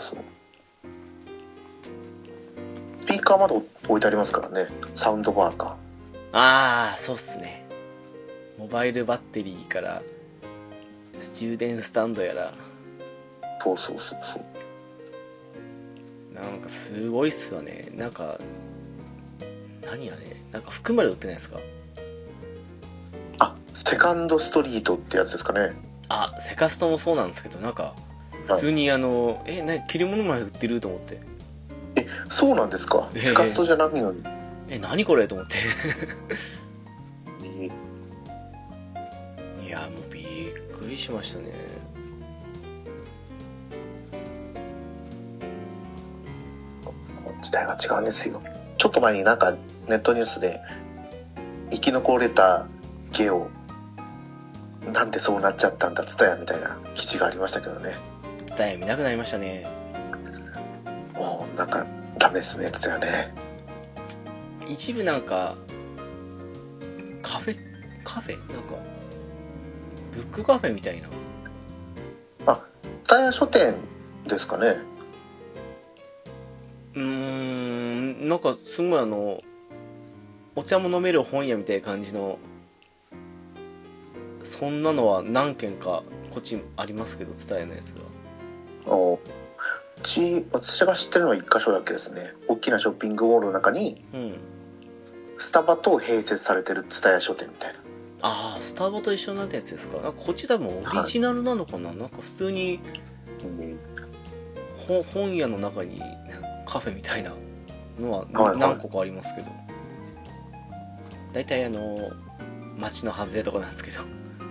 スピーカーまで置いてありますからね。サウンドバーか。 ああそうっすね、モバイルバッテリーから充電スタンドやら。 そうそうそうそう。 なんかすごいっすわね。なんか何あれ、なんか服まで売ってないですか。 あセカンドストリートってやつですかね。 あセカストもそうなんですけど、なんか普通にあの、はい、えな着るものまで売ってると思って。 えそうなんですか。セカストじゃないのに、 えー、え何これと思っていやもうびっくりしましたね。 時代が違うんですよ。ちょっと前になんかネットニュースで生き残れたゲオなんでそうなっちゃったんだツタヤみたいな記事がありましたけどね。 ツタヤ見なくなりましたね。 もうなんかダメですねって言ったよね。 一部なんかカフェカフェなんかブックカフェみたいな。 あ、蔦屋書店ですかね。 うーん、なんかすごいあのお茶も飲める本屋みたいな感じの、そんなのは何軒かこっちありますけど、蔦屋のやつは。 おうち私が知ってるのは一箇所だけですね。大きなショッピングモールの中にうん。 スタバと併設されてる蔦屋書店みたいな。 ああ、スタバと一緒になったやつですか。なんかこっち多分オリジナルなのかな、はい、なんか普通に、うん、本屋の中にカフェみたいなのは何個かありますけど、大体あの街の外れとかなんですけど、も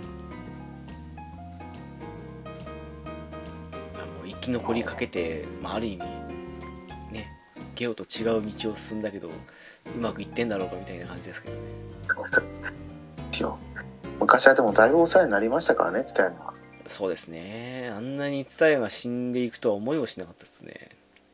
う生き残りかけて、まあ、ある意味ねゲオと違う道を進んだけどうまくいってんだろうかみたいな感じですけどね。 昔はでもだいぶお世話になりましたからね、蔦屋は。 そうですね。あんなに蔦屋が死んでいくとは思いもしなかったですね。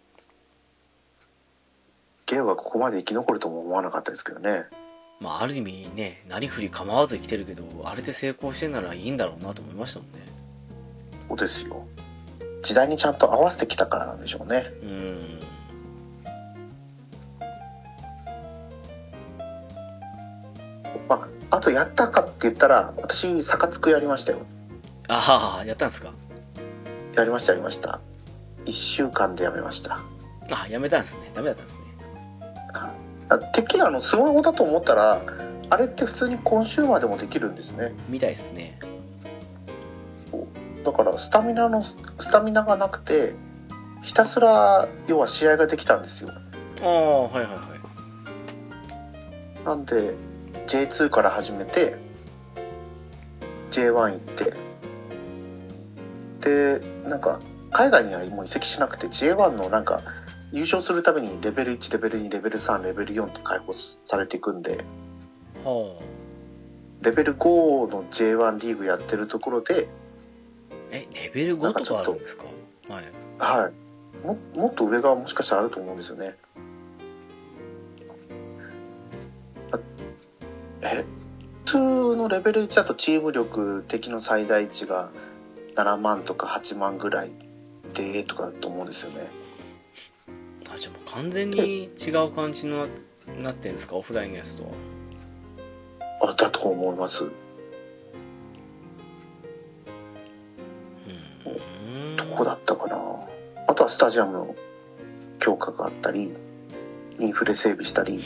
ゲオがここまで生き残るとも思わなかったですけどね。 まあある意味ね、なりふり構わず生きてるけど、あれで成功してんならいいんだろうなと思いましたもんね。 そうですよ。時代にちゃんと合わせてきたからなんでしょうね。 うん。 まあ、あとやったかって言ったら、私サカツクやりましたよ。 ああ、やったんですか。 やりましたやりました。いっしゅうかんでやめました。 あ、やめたんですね。ダメだったんですね。 てっきりあのスマホだと思ったら、あれって普通にコンシューマーでもできるんですね。 みたいですね。 だからスタミナのスタミナがなくて、ひたすら要は試合ができたんですよ。 ああ、はいはいはい。 なんで ジェイツー から始めて ジェイワン 行って、でなんか海外にはもう移籍しなくて ジェイワン のなんか優勝するためにレベルいち、レベルに、レベルさん、レベルよんって解放されていくんで、 はあ、 レベルごの ジェイワン リーグやってるところで、 え、レベルごとかあるんですか。はい。 はい、も, もっと上がもしかしたらあると思うんですよね。え普通のレベルいちだとチーム力、敵の最大値がななまんとかはちまんぐらいでとかだと思うんですよね。 あ、じゃあもう完全に違う感じになってんですか、オフラインのやつとは。 あ、だと思います。 うん、 どこだったかな。あとはスタジアムの強化があったり、インフレ整備したり、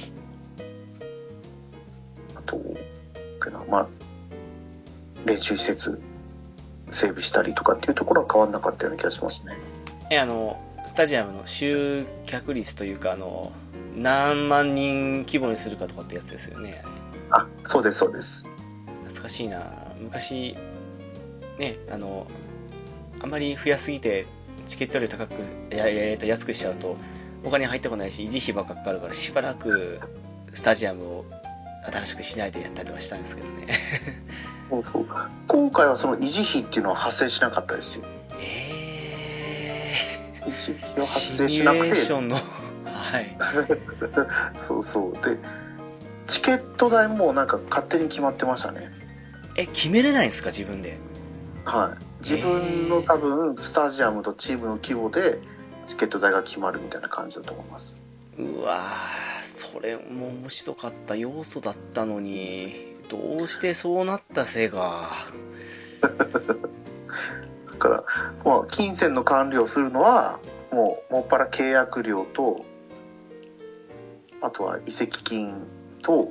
あとまあ練習施設整備したりとかっていうところは変わんなかったような気がしますね。 え、あのスタジアムの集客率というか、あの何万人規模にするかとかってやつですよね。 あ、そうですそうです。 懐かしいな。昔ね、あのあんまり増やすぎてチケット料高くややや安くしちゃうとお金入ってこないし維持費ばっかかかるから、しばらくスタジアムを新しくしないでやったりとかしたんですけどね。 そうそう、今回はその維持費っていうのは発生しなかったですよ。 えー、維持費は発生しなくて、 シミュレーションのはいそうそう、でチケット代もなんか勝手に決まってましたね。 え、決めれないんですか、自分で。 はい、自分の多分スタジアムとチームの規模でチケット代が決まるみたいな感じだと思います。 うわー、それも面白かった要素だったのに、どうしてそうなったせいか。 だから、まあ、金銭の管理をするのはもうもっぱら契約料と、あとは移籍金と、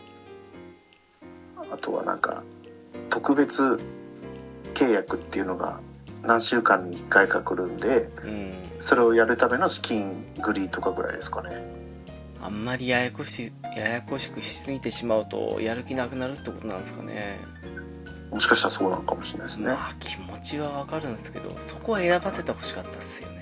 あとはなんか特別契約っていうのが何週間にいっかいか来るんで、うん、それをやるための資金繰りとかぐらいですかね。 あんまりややこしややこしくしすぎてしまうとやる気なくなるってことなんですかね。 もしかしたらそうなのかもしれないですね。 まあ気持ちはわかるんですけど、そこは選ばせてほしかったっすよね。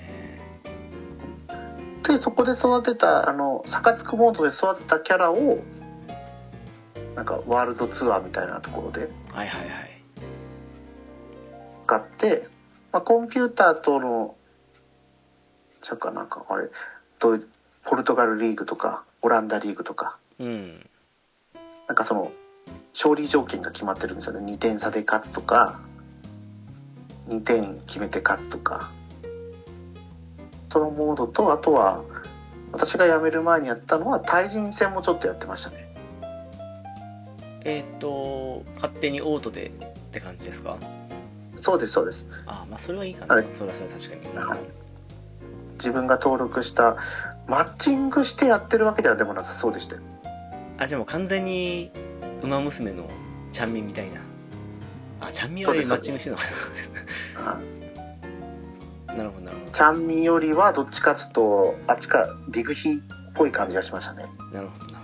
でそこで育てたあのサカツクモードで育てたキャラをなんかワールドツアーみたいなところではいはいはい使って、まあ、コンピューターとのちゃうかなんかあれドイポルトガルリーグとかオランダリーグとか、 うん、 なんかその勝利条件が決まってるんですよね。にてん差で勝つとかにてん決めて勝つとか、そのモードと、あとは私が辞める前にやったのは対人戦もちょっとやってましたね。 えっ、ー、と勝手にオートでって感じですか？ そうですそうです。 ああ、まあそれはいいかな、 はい、 それはそれは確かに、 はい、自分が登録したマッチングしてやってるわけではでもなさそうでしたよ。 あ、じゃあもう完全にウマ娘のちゃんみみたいな。あ、ちゃんみよりマッチングしてるのかな。はい、なるほどなるほど。 ちゃんみよりはどっちかっつうとあっちかリグヒっぽい感じがしましたね。 なるほどなる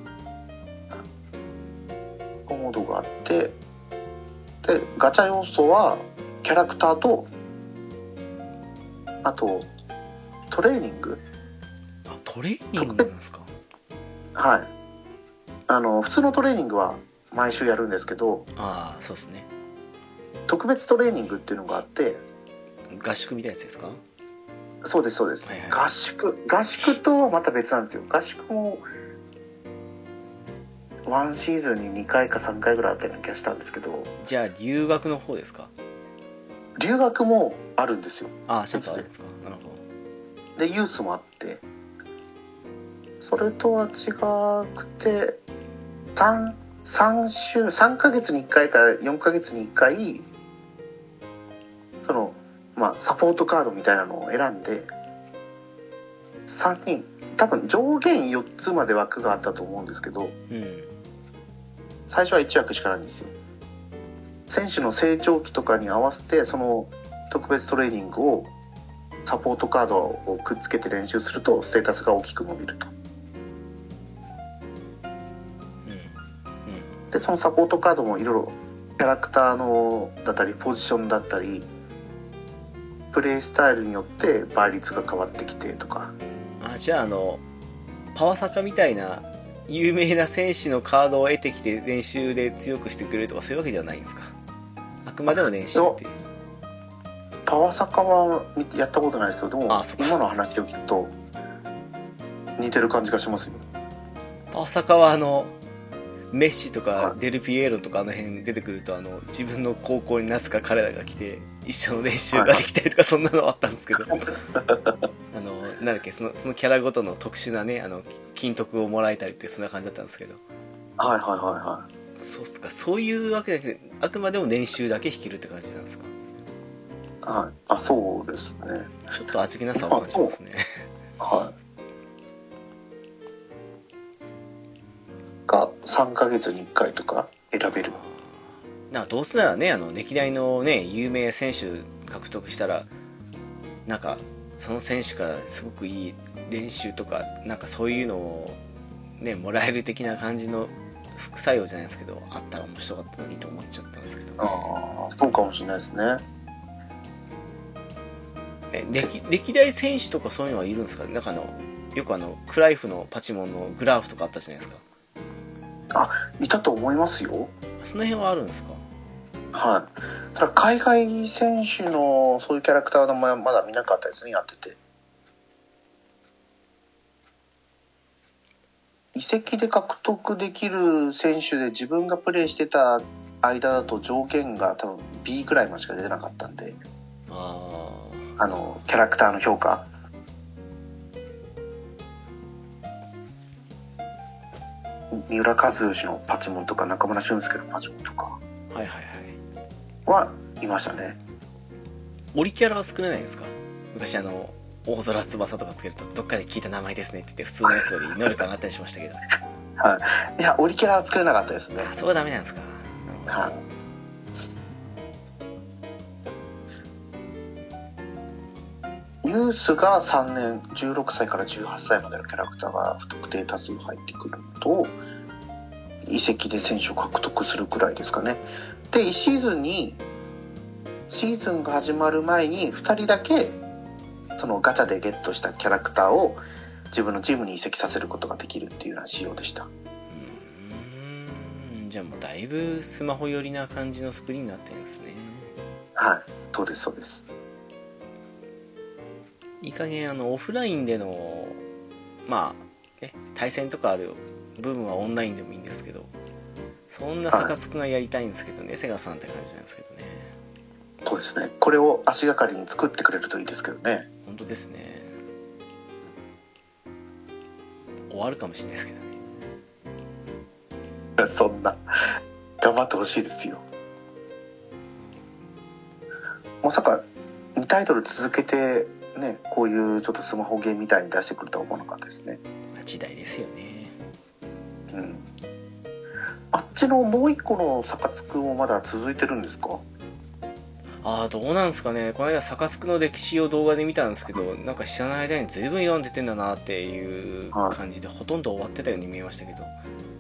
ほど。モードがあって、でガチャ要素はキャラクターと、あとトレーニング。 あ、トレーニングなんですか？ はい。あの普通のトレーニングは毎週やるんですけど、 ああそうですね。 特別トレーニングっていうのがあって、 合宿みたいなやつですか？ そうですそうです、はいはい、合宿合宿とはまた別なんですよ。合宿もワンシーズンににかいかさんかいぐらいあったような気がしたんですけど。 じゃあ留学の方ですか？ 留学もあるんですよ。 ああちゃんとあるんですか？なるほど。でユースもあって、それとは違くて 3, 3週さんかげつにいっかいかよんかげつにいっかいその、まあ、サポートカードみたいなのを選んでさんにん、多分上限よっつまで枠があったと思うんですけど、 うん、 最初はいち枠しかないんですよ。選手の成長期とかに合わせてその特別トレーニングをサポートカードをくっつけて練習するとステータスが大きく伸びると。でそのサポートカードもいろいろキャラクターのだったりポジションだったりプレイスタイルによって倍率が変わってきてとか。 あ、じゃああのパワサカみたいな有名な選手のカードを得てきて練習で強くしてくれるとかそういうわけではないんですか？あくまでも練習っていう。 パワサカはやったことないですけど、でも今の話を聞くと似てる感じがしますよ。 パワサカはあのメッシとかデルピエロとかあの辺出てくると、あの自分の高校になぜか彼らが来て一緒の練習ができたりとかそんなのあったんですけどあのなんだっけそのそのキャラごとの特殊なねあの金徳をもらえたりってそんな感じだったんですけど。 はいはいはいはい。 そうっすか。そういうわけだけどあくまでも練習だけ弾けるって感じなんですか？ はい。あ、そうですね。 ちょっと味気なさを感じますね。 はい。がさんかげつにいっかいとか選べる。 なんかどうせならねあの歴代のね有名選手獲得したらなんかその選手からすごくいい練習とかなんかそういうのをねもらえる的な感じの副作用じゃないですけどあったら面白かったのにと思っちゃったんですけど、ね、 ああそうかもしれないですね。 え 歴, 歴代選手とかそういうのはいるんですか？なんかあのよくあのクライフのパチモンのグラフとかあったじゃないですか。 あ、いたと思いますよ。 その辺はあるんですか？ はい。ただ海外選手のそういうキャラクターの名前はまだ見なかったですね、やってて。移籍で獲得できる選手で自分がプレーしてた間だと条件が多分 B くらいまでしか出てなかったんで、 ああのキャラクターの評価。三浦知良のパチモンとか中村俊輔のパチモンとかはいはいはいはいましたね。 オリキャラは作れないんですか？昔あの大空翼とかつけるとどっかで聞いた名前ですねって言って普通のやつより能力上がったりしましたけどはい、いやオリキャラは作れなかったですね。 あ、そこはダメなんですか。 はい、ユースがさんねんじゅうろくさいからじゅうはっさいまでのキャラクターが不特定多数入ってくると移籍で選手を獲得するくらいですかね。でいちシーズンにシーズンが始まる前にふたりだけそのガチャでゲットしたキャラクターを自分のチームに移籍させることができるっていうような仕様でした。 うーん、じゃあもうだいぶスマホ寄りな感じのスクリーンになってるんですね。 はい、そうですそうです。 いい加減あのオフラインでのまあ、ね、対戦とかある部分はオンラインでもいいんですけど、そんなサカツクがやりたいんですけどね、セガさんって感じなんですけどね。 そうですね。これを足がかりに作ってくれるといいですけどね。 本当ですね。終わるかもしれないですけどね。 そんな頑張ってほしいですよ。まさかにタイトル続けてね、こういうちょっとスマホゲームみたいに出してくるとは思わなかったですね。 まあ、時代ですよね。 うん。あっちのもう一個のサカツクもまだ続いてるんですか？ ああ、どうなんですかね。この間サカツクの歴史を動画で見たんですけど、なんか知らない間に随分読んでてんだなっていう感じで、はい、ほとんど終わってたように見えましたけど。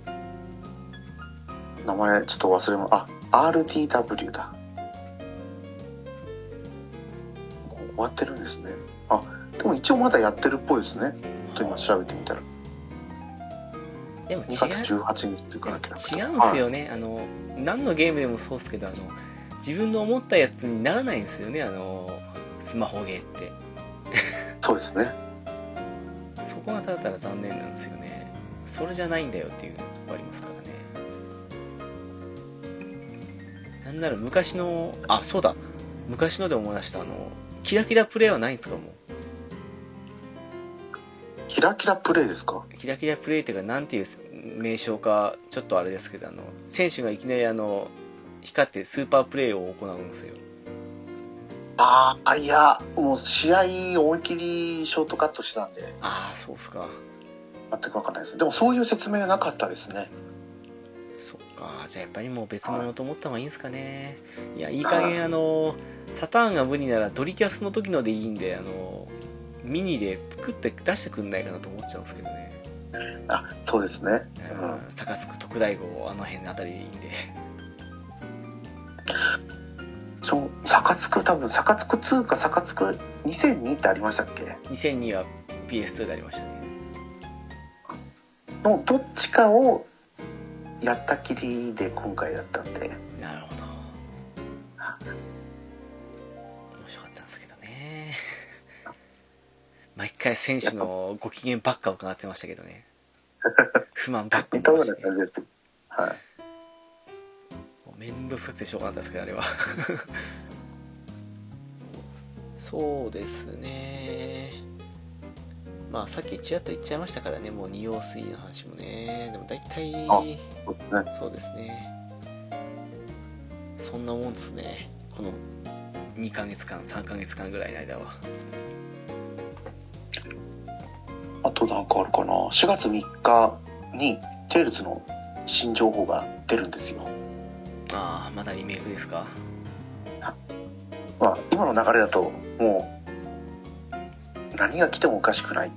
名前ちょっと忘れまあ アールティーダブリュー だ。もう終わってるんですね。あ、でも一応まだやってるっぽいですね。と今調べてみたら。 でも違う、 にがつじゅうはちにちっていうかなきゃ違うんですよね、はい、あの何のゲームでもそうですけど、あの自分の思ったやつにならないんですよね、あのスマホゲーってそうですね。 そこがただただ残念なんですよね。それじゃないんだよっていうとこありますからね。なんなら昔のあそうだ昔ので思い出した、あのキラキラプレイはないんですか？もうキラキラプレイですか？ キラキラプレイっていうか、なんていう名称かちょっとあれですけど、あの選手がいきなりあの光ってスーパープレイを行うんですよ。 ああ、いやもう試合思いっきりショートカットしてたんで。 ああ、そうっすか。 全く分かんないです。でもそういう説明はなかったですね。 そっか、じゃあやっぱりもう別物と思った方がいいんですかね。はい、いや、いい加減あのサターンが無理ならドリキャスの時のでいいんで、あのミニで作って出してくんないかなと思っちゃうんですけどね。 あ、そうですね。 うん、サカツク特大号あの辺あたりでいいんで。 そうサカツク多分サカツクツーかサカツクにせんにってありましたっけ？ にせんには ピーエスツー でありましたね。 のどっちかをやったきりで今回やったんで。 なるほど。面白かったんですけどね。毎回選手のご機嫌ばっか伺ってましたけどね。不満ばっかり、ね。 似たような感じです。はい。 めんどくさくてしょうがなかったですけど、あれはそうですね。まあさっきちらっと言っちゃいましたからね、もう二様水の話もね。でも大体そうですね、そんなもんですね、このにかげつかんさんかげつかんぐらいの間は。 あとなんかあるかな。しがつみっかにテイルズの新情報が出るんですよ。 ああ、まだリメイクですか。 まあ今の流れだともう何が来てもおかしくない。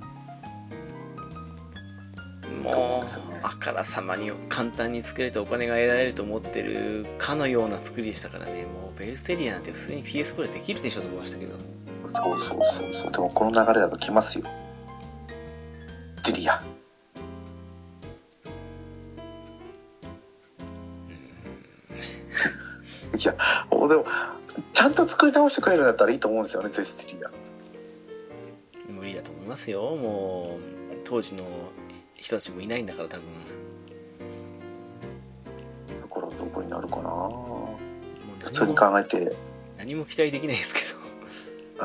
もうあからさまに簡単に作れてお金が得られると思ってるかのような作りでしたからね。もうベルステリアなんて普通に ピーエスフォー でできるでしょと思いましたけど。 そうそうそうそう。でもこの流れだと来ますよ、テリア。いや、でもちゃんと作り直してくれるんだったらいいと思うんですよね、ゼステリア。 無理だと思いますよ。もう当時の人たちもいないんだから多分。 だからどこになるかな。 もう普通に考えて何も期待できないですけど。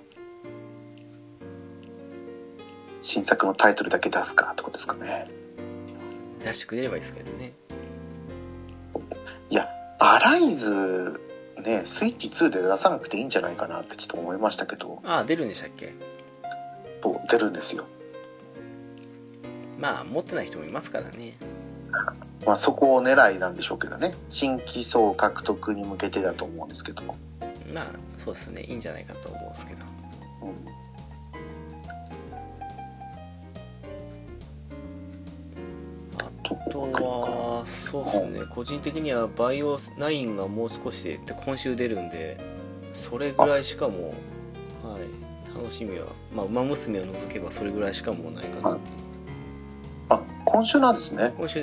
新作のタイトルだけ出すかってことですかね。 出してくれればいいですけどね。 いや、アライズね、スイッチツーで出さなくていいんじゃないかなってちょっと思いましたけど。 ああ、出るんでしたっけ？ そう出るんですよ。 まあ持ってない人もいますからね。 まあそこを狙いなんでしょうけどね。新規層獲得に向けてだと思うんですけど。 まあそうですね、いいんじゃないかと思うんですけど。うんあとはそうですね、個人的にはバイオナインがもう少しで今週出るんで、それぐらいしかも、はい、楽しみは、まあ、馬娘を除けばそれぐらいしかもうないかなっていう。 あ、今週なんですね。 今週です。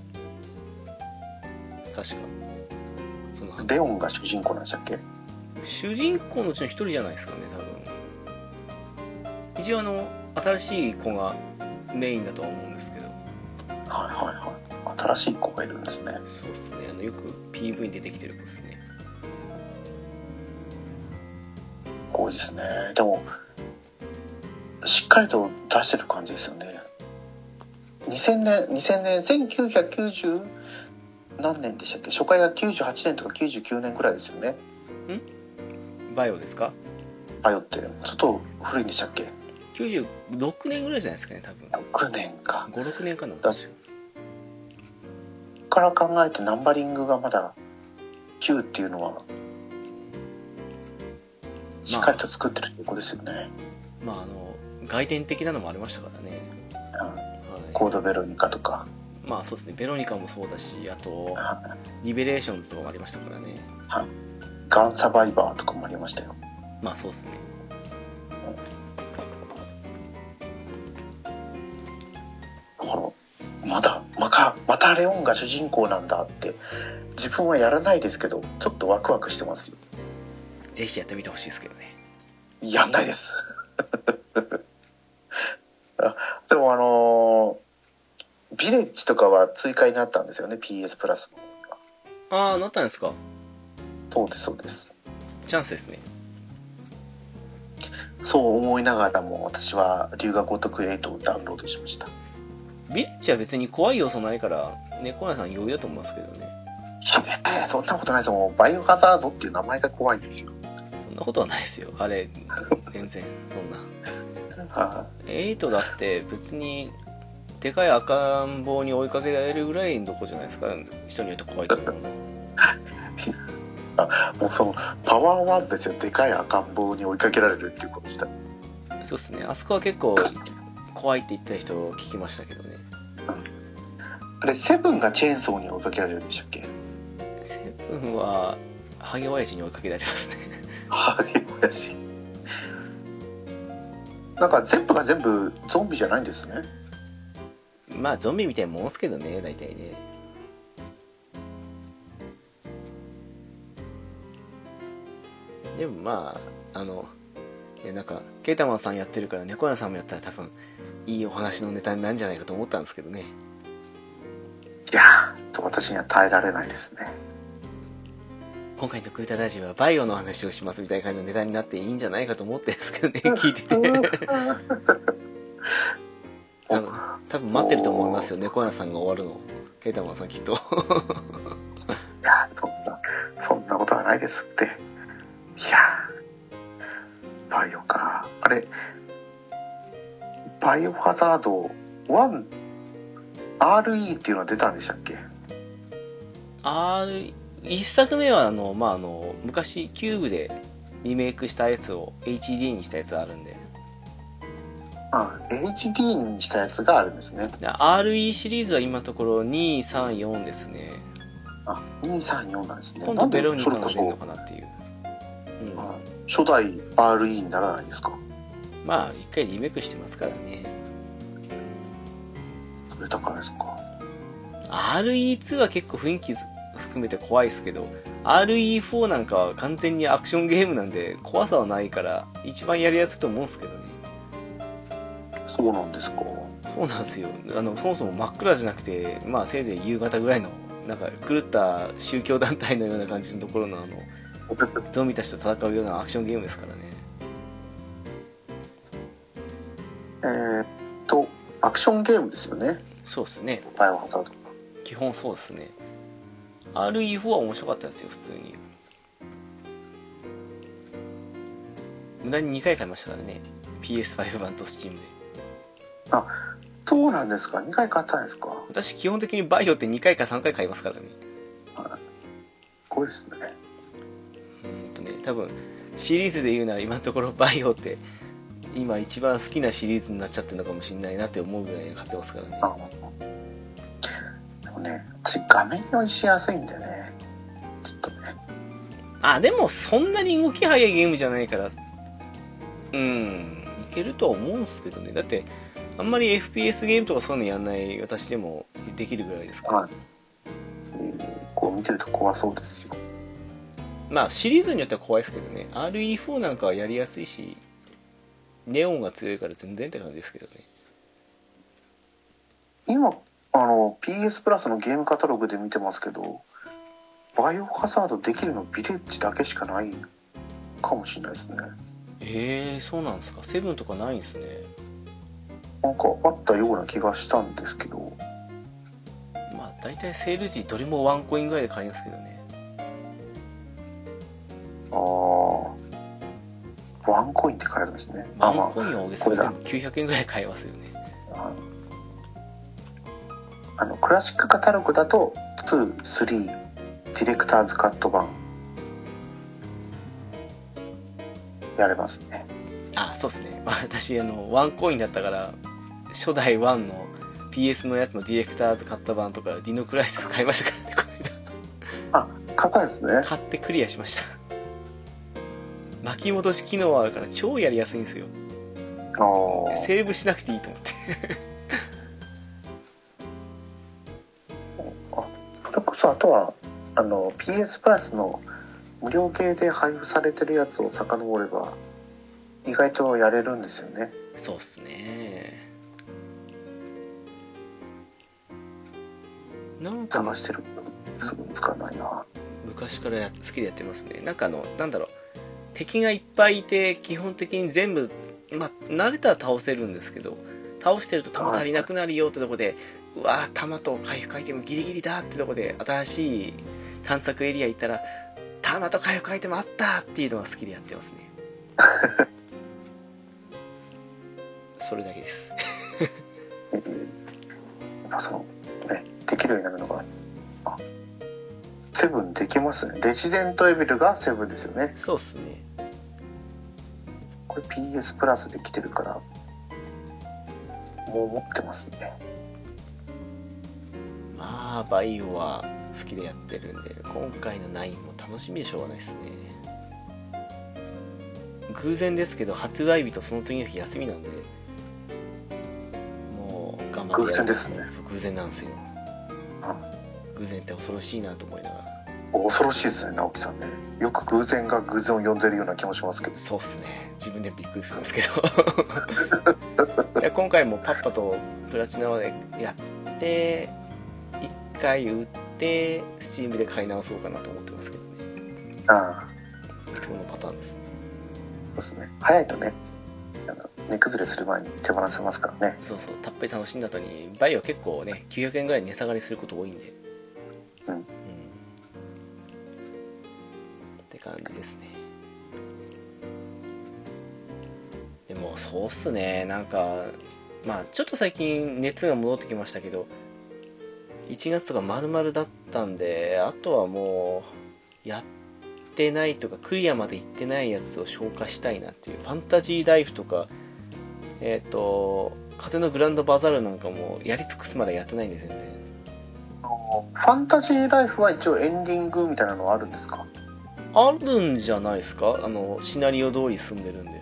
確かそのレオンが主人公なんでしたっけ？ 主人公のうちの一人じゃないですかね、多分。 一応あの新しい子がメインだとは思うんですけど。 はいはいはい。新しい子がいるんですね。 そうですね、あのよく ピーブイ に出てきてる子ですね。 すごいですね。でもしっかりと出してる感じですよね。にせんねん、にせんねん、せんきゅうひゃくきゅうじゅう何年でしたっけ？初回がきゅうじゅうはちねんとかきゅうじゅうきゅうねんくらいですよね。 んバイオですか？ バイオってちょっと古いんでしたっけ？ きゅうじゅうろくねんぐらいじゃないですかね、多分。 ろくねんか。 ご、ろくねんかな。 だから考えてナンバリングがまだきゅうっていうのはしっかりと作ってるってことですよね。 まああの外伝的なのもありましたからね。 うん、 はい、 コードベロニカとか。 まあそうですね、ベロニカもそうだし、あとリベレーションズとかもありましたからね。 はい、ガンサバイバーとかもありましたよ。 まあそうですね。 だからまだまたまたレオンが主人公なんだって自分はやらないですけどちょっとワクワクしてますよ。 ぜひやってみてほしいですけどね。 やんないですでもあのー、ビレッジとかは追加になったんですよね、 ピーエス プラスの。 ああ、なったんですか。 そうですそうです。 チャンスですね。 そう思いながらも私は龍が如くエイトをダウンロードしました。 ビレッジは別に怖い要素ないから猫屋さん余裕だと思いますけどね。 いやそんなことないと思う。バイオハザードっていう名前が怖いんですよ。 そんなことはないですよ、あれ。全然そんなはエイトだって別にでかい赤ん坊に追いかけられるぐらいのとこじゃないですか。人によって怖いと思うあ、もうそのパワーワードですよ。でかい赤ん坊に追いかけられるっていうことでした。 そうですね、あそこは結構怖いって言った人聞きましたけどね。 あれセブンがチェーンソーに追いかけられるんでしたっけ？ セブンはハゲ親父に追いかけられますねハゲ親父。なんか全部が全部ゾンビじゃないんですね。 まあゾンビみたいなもんですけどね、大体ね。でもまああのいやなんかケータマンさんやってるから猫屋さんもやったら多分いいお話のネタになるんじゃないかと思ったんですけどね。 いやーと私には耐えられないですね。 今回のクータラジオはバイオの話をしますみたいな感じのネタになっていいんじゃないかと思ってるんですけどね、聞いてて多分多分待ってると思いますよ、猫屋さんが終わるの。ケータマンさんきっといやそんなそんなことはないですって。いやバイオか。あれバイオハザードワン アールイー っていうのは出たんでしたっけ？ あー一作目はあの、まあ、あの昔キューブでリメイクしたやつを エイチディー にしたやつがあるんで。 あ エイチディー にしたやつがあるんですね。 アールイー シリーズは今のところにさんよんですね。 あにさんよんなんですね。 今度ベロニカが出るのなんでかなっていう、うん、 初代 アールイー にならないんですか？ まあ一回リメイクしてますからね。 それだからですか。 アールイーツー は結構雰囲気含めて怖いですけど アールイーフォー なんかは完全にアクションゲームなんで怖さはないから一番やりやすいと思うんですけどね。 そうなんですか。 そうなんですよ。あのそもそも真っ暗じゃなくて、まあせいぜい夕方ぐらいのなんか狂った宗教団体のような感じのところのあのゾンビたちと戦うようなアクションゲームですからね。 えーっとアクションゲームですよね。 そうですね、 バイオハザード基本そうですね。 アールイーフォー は面白かったですよ普通に。無駄ににかい買いましたからね、 ピーエスファイブ 版と Steam で。 あ、そうなんですか。にかい買ったんですか。 私基本的にバイオってにかいかさんかい買いますからね。 はい、すごいですね。 うんとね多分シリーズで言うなら今のところバイオって今一番好きなシリーズになっちゃってるのかもしれないなって思うぐらい買ってますからね。 あでもね、私画面用意しやすいんでね、ちょっとね。 あ、でもそんなに動き早いゲームじゃないからうんいけるとは思うんですけどね。だってあんまり エフピーエス ゲームとかそういうのやんない私でもできるぐらいですから、 はい、えー、こう見てると怖そうですよ。 まあシリーズによっては怖いですけどね。 アールイーフォー なんかはやりやすいし、 ネオンが強いから全然って感じですけどね。 今あの ピーエス プラスのゲームカタログで見てますけど、バイオハザードできるのビレッジだけしかないかもしれないですね。 えー、そうなんですか。セブンとかないんですね。 なんかあったような気がしたんですけど。 まあ大体セール時どれもワンコインぐらいで買いますけどね。 ああ、ワンコインって買えるんですね。 ワあ、まンコインは大げさこれだでもきゅうひゃくえんぐらい買えますよね。 あ、あのクラシックカタログだとに、さん、ディレクターズカット版やれますね。 あ、そうですね。私あのワンコインだったから初代ワンの ピーエス のやつのディレクターズ買った版とかディノクライシス買いましたからね、このあ、買ったんですね。 間買ってクリアしました。巻き戻し機能あるから超やりやすいんですよ。 ああ、 セーブしなくていいと思ってあ、それこそあとはあの ピーエス プラスの無料系で配布されてるやつを遡れば意外とやれるんですよね。 そうっすね。なんか探してるすぐ見つかんないな。 昔からや好きでやってますね。なんかあのなんだろう、敵がいっぱいいて基本的に全部、まあ慣れたら倒せるんですけど、倒してると弾足りなくなるよってとこで、うわー弾と回復アイテムギリギリだってとこで新しい探索エリア行ったら弾と回復アイテムあったっていうのが好きでやってますね。それだけです。 あ、そのね、できるようになるのが、あ、セブンできますね。レジデントエビルがセブンですよね。 そうっすね。 これ ピーエス プラスで来てるからもう持ってますね。 まあバイオは好きでやってるんで、今回のナインも楽しみでしょうがないですね。偶然ですけど発売日とその次の日休みなんで、もう頑張ってやる。 偶然ですね。 そう、偶然なんですよ。 あ、 偶然って恐ろしいなと思いながら。 恐ろしいですね、直樹さんね。よく偶然が偶然を呼んでるような気もしますけど。 そうっすね、自分でびっくりするんですけどいや今回もパッパとプラチナまでやっていっかい売ってスチームで買い直そうかなと思ってますけどね。 あいつものパターンですね。 あ、そうですね。早いとね、あの値崩れする前に手放せますからね。 そうそう、たっぷり楽しんだ後にバイオ結構ねきゅうひゃくえんぐらい値下がりすること多いんで、 うん、うん、 って感じですね。でもそうっすね、なんかまあちょっと最近熱が戻ってきましたけど、いちがつとか丸々だったんで、あとはもうやってないとかクリアまで行ってないやつを消化したいなっていう。ファンタジーライフとか、えっ、ー、と風のグランドバザールなんかもやり尽くすまでやってないんで全然。 ファンタジーライフは一応エンディングみたいなのはあるんですか？ あるんじゃないですか、あのシナリオ通り進んでるんで。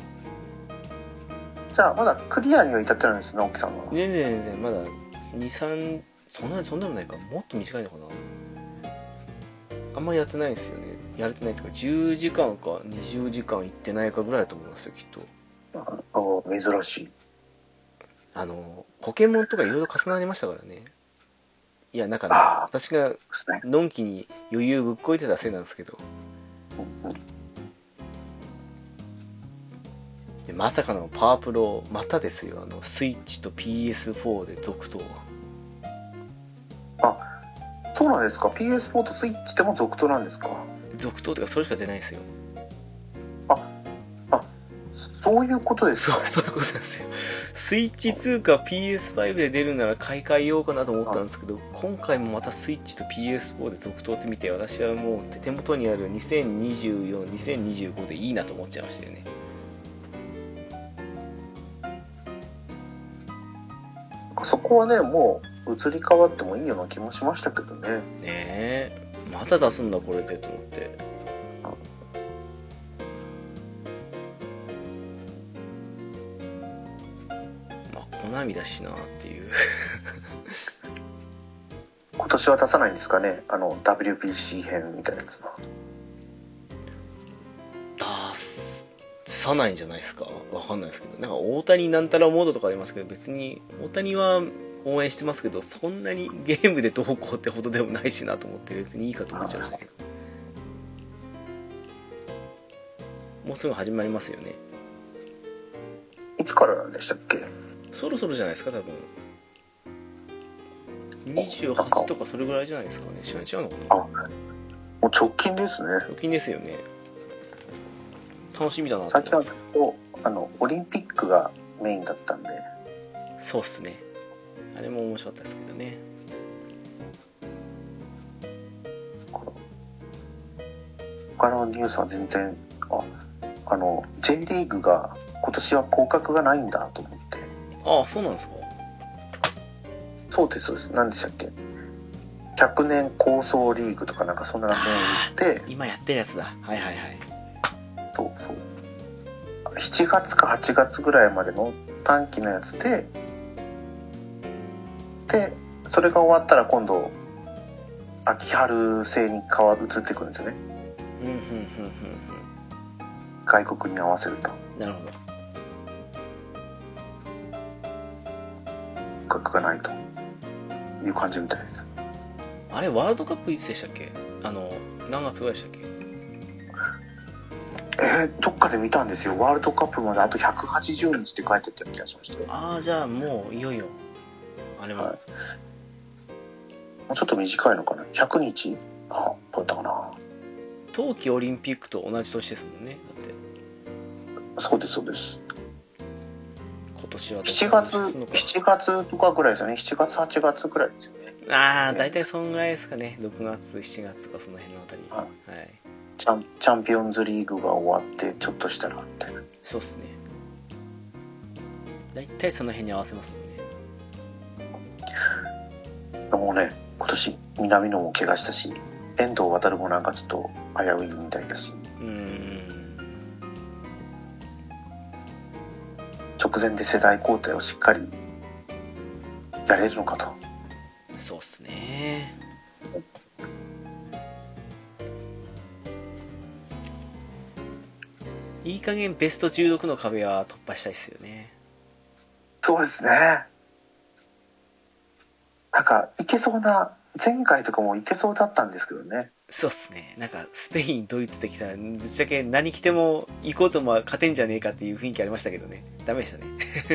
じゃあまだクリアには至ってないんですね、直樹さんは。 全然全然まだに、さん、そんなそんなのないか、もっと短いのかな。あんまりやってないですよね。やれてないとかじゅうじかんかにじゅうじかんいってないかぐらいだと思いますよ、きっと。 ああ、珍しい。 あのポケモンとかいろいろ重なりましたからね。いや、なんかね、私がのんきに余裕ぶっこいてたせいなんですけど、 うんうん、 でまさかのパワープロまたですよ。あのスイッチと ピーエスフォー で続投。 あ、そうなんですか。 ピーエスフォー とスイッチでも続投なんですか？ 続投とかそれしか出ないですよ。 ああ、そういうことですか。 そう、そういうことなんですよ。スイッチツーか ピーエスファイブ で出るなら買い替えようかなと思ったんですけど、今回もまたスイッチと ピーエスフォー で続投ってみて、私はもう手元にあるにせんにじゅうよん、にせんにじゅうごでいいなと思っちゃいましたよね。 そこはね、もう移り変わってもいいような気もしましたけどね。 ねえ、また出すんだこれでと思って。まあコナミだしなっていう今年は出さないんですかね、あの ダブリュービーシー 編みたいなやつは。 出すさないんじゃないですか。わかんないですけど、なんか大谷なんたらモードとかありますけど、別に大谷は応援してますけど、そんなにゲームでどうこうってほどでもないしなと思って、別にいいかと思っちゃいましたけど。もうすぐ始まりますよね。 いつからなんでしたっけ？ そろそろじゃないですか、多分。にじゅうはちとかそれぐらいじゃないですかね。違うのかな。 あ、もう直近ですね。 直近ですよね。楽しみだなと最近は思いますずっとあのオリンピックがメインだったんで。 そうっすね。あれも面白かったですけどね。 他のニュースは全然、あ、あの J リーグが今年は降格がないんだと思って。 ああ、そうなんですか。 そうですそうです。何でしたっけ？ひゃくねん構想リーグとかなんかそんなのメインで。 今やってるやつだ。はいはいはい。 そうそう。しちがつかはちがつぐらいまでの短期のやつで、でそれが終わったら今度秋春制に変わる移ってくるんですよね。 うんうんうんうんうん。 外国に合わせると。 なるほど。 格がないという感じみたいです。 あれワールドカップいつでしたっけ？あの何月ぐらいでしたっけ？ えー、どっかで見たんですよ。ワールドカップまであとひゃくはちじゅうにちって書いてた気がしましたよ。 ああ、じゃあもういよいよあれも、はい、 もうちょっと短いのかな。ひゃくにち？あ、どうだったかな。 冬季オリンピックと同じ年ですもんね。だってそうですそうです。 今年はしちがつしちがつとかぐらいですよね。しちがつはちがつぐらいですよね。 ああ、だいたいそんぐらいですかね。ろくがつしちがつとかその辺のあたり。 はい、 はい、 チャン、チャンピオンズリーグが終わってちょっとしたらみたいな。 そうっすね。だいたいその辺に合わせますもんね。 もうね、今年南野も怪我したし、遠藤航もなんかちょっと危ういみたいだし。 うーん。 直前で世代交代をしっかりやれるのかと。 そうっすね。いい加減ベストじゅうろくの壁は突破したいですよね。 そうですね。なんかいけそうな、前回とかもいけそうだったんですけどね。 そうっすね。なんかスペインドイツできたらぶっちゃけ何着ても行こうとも勝てんじゃねえかっていう雰囲気ありましたけどね。ダメでしたね。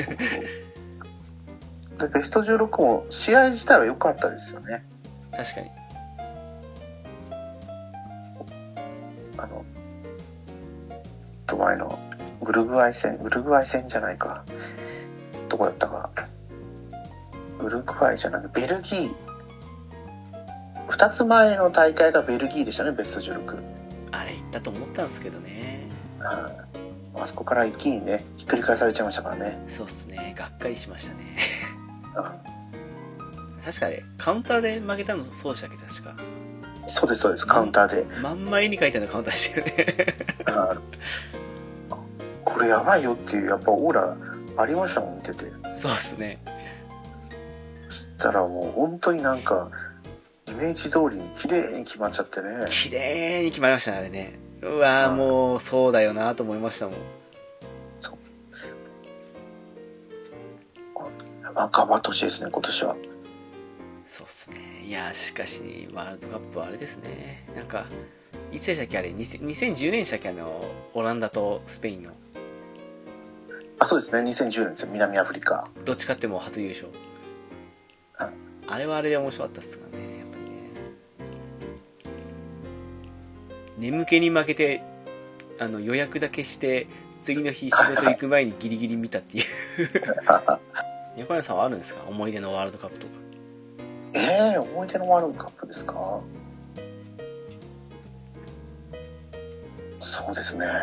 でベストじゅうろくも試合自体は良かったですよね。 確かに。 あのと前のウルグアイ戦、ウルグアイ戦じゃないか、どこだったか、ウルグアイじゃなくてベルギー、ふたつまえの大会がベルギーでしたね。ベストじゅうろく、 あれ行ったと思ったんですけどね。 あ, あそこから一気にねひっくり返されちゃいましたからね。 そうっすね。がっかりしましたね。 あ確かあれカウンターで負けたのそうでしたっけ？確かそうですそうです。カウンターで真ん前に書いてあるのカウンターでしたよね。 あこれやばいよっていうやっぱオーラありましたもん、見てて。 そうっすね。 そしたらもう本当になんかイメージ通りに綺麗に決まっちゃってね。 綺麗に決まりましたね、あれね。うわー、もうそうだよなと思いましたもん。 そう。まあ頑張ってほしいですね、今年は。 そうっすね。いやしかしワールドカップはあれですね。なんかいつでしたっけあれ、にせんじゅうねんでしたっけ、あのオランダとスペインの。 あ、そうですね、にせんじゅうねんですよ。南アフリカ。 どっち勝っても初優勝。 はい、 あれはあれで面白かったっすからね。やっぱりね。眠気に負けてあの予約だけして次の日仕事行く前にギリギリ見たっていう。横山さんはあるんですか、思い出のワールドカップとか。 えー、思い出のワールドカップですか。そうですね、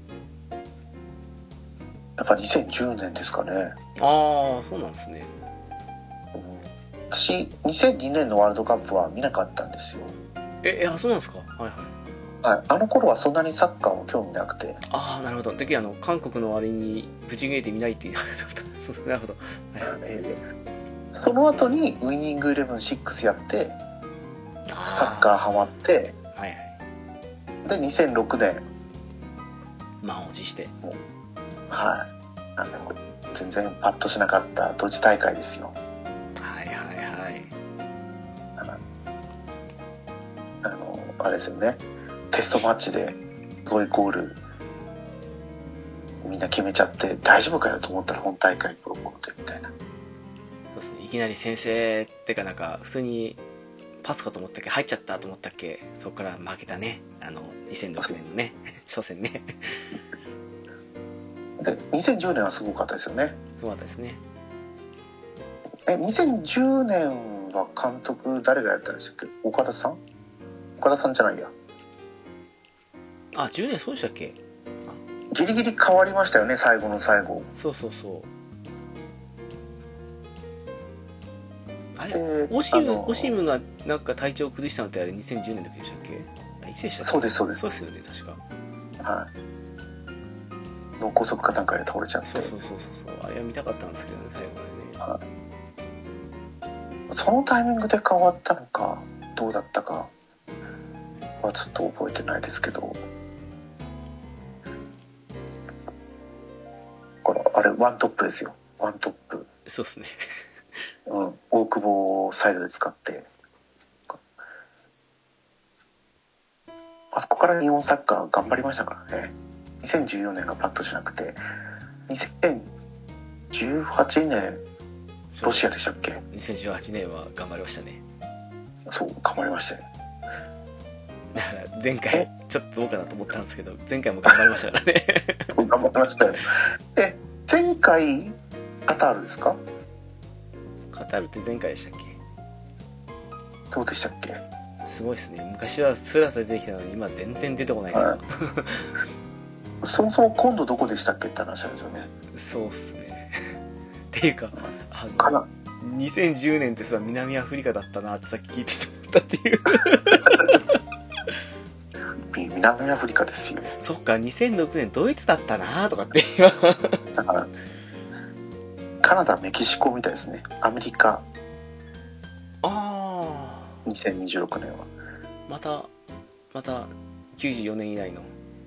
やっぱにせんじゅうねんですかね。 ああ、そうなんですね。 うん、私にせんにねんのワールドカップは見なかったんですよ。 え、あ、そうなんですか。はいはい。 はい、あの頃はそんなにサッカーも興味なくて。 ああ、なるほど。で、あの韓国の割にブチ切れてみないっていう。なるほど。はい、 えー、その後にウイニングイレブンシックスやってサッカーハマって、 はいはい、 でにせんろくねん満を持してはいあの全然パッとしなかったドジ大会ですよ。 はいはいはいあのあれですよね、テストマッチですごいゴールみんな決めちゃって大丈夫かよと思ったら本大会ボロボロでみたいな。 そうですね、いきなり先生ってかなんか普通にパスかと思ったっけ、入っちゃったと思ったっけ、そこから負けたね、あのにせんろくねんのね初戦ねでにせんじゅうねんはすごかったですよね。 すごかったですね。 えにせんじゅうねんは監督誰がやったんでしたっけ？岡田さん？岡田さんじゃないや。 あ、じゅうねんそうでしたっけ？ ギリギリ変わりましたよね、最後の最後。 そうそうそう。あれ、 でオシム、 あのオシムがなんか体調を崩したのってあれにせんじゅうねんの時でしたっけ？あ、いつでしたっけ？ そうですそうですそうですよね、確か。 はい。脳梗塞かなんかで倒れちゃって。 そうそうそうそうそう。あれは見たかったんですけどね、最後までね。 はい。そのタイミングで変わったのかどうだったかはちょっと覚えてないですけど。これあれワントップですよ。ワントップ。 そうですね。 うん。大久保をサイドで使って。あそこから日本サッカー頑張りましたからね。にせんじゅうよねんがパッとしなくて、にせんじゅうはちねんロシアでしたっけ？ にせんじゅうはちねんは頑張りましたね。 そう頑張りましたよ。 だから前回ちょっとどうかなと思ったんですけど、前回も頑張りましたからねそう頑張りましたよ。え前回カタールですか？ カタールって前回でしたっけ？ どうでしたっけ？ すごいですね。昔はスラスラ出てきたのに今全然出てこないですよ、はいそもそも今度どこでしたっけって話なんですよね。 そうっすねっていうか、あのかなにせんじゅうねんってそれは南アフリカだったなってさっき聞いて思ったっていう南アフリカですよ。 そっか、にせんろくねんドイツだったなとかってだからカナダメキシコみたいですね。アメリカあにせんにじゅうろくねんはまたまたきゅうじゅうよねん以来の。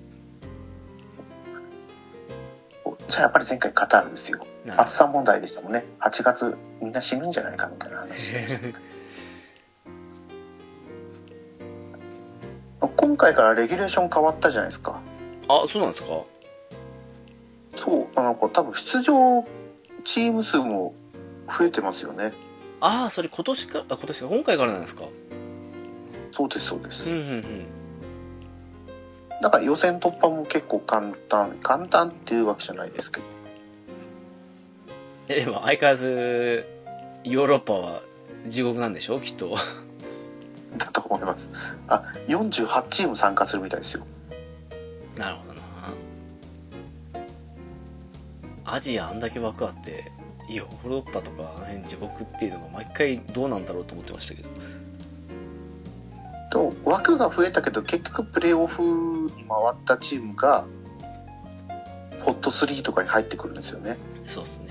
じゃあやっぱり前回カタールですよ。暑さ問題でしたもんね。はちがつみんな死ぬんじゃないかみたいな話今回からレギュレーション変わったじゃないですか。 あ、そうなんですか。 そうあの多分出場チーム数も増えてますよね。 ああ、それ今年か、あ、今年か、今回からなんですか。 そうですそうです。 うんうんうん。 だから予選突破も結構簡単簡単っていうわけじゃないですけど。 え、でも相変わらずヨーロッパは地獄なんでしょ、きっと。 だと思います。あ、よんじゅうはちチーム参加するみたいですよ。 なるほどな。アジアあんだけ枠あってヨーロッパとかあの辺地獄っていうのが毎回どうなんだろうと思ってましたけど。 と枠が増えたけど結局プレーオフに回ったチームがホットスリーとかに入ってくるんですよね。 そうですね。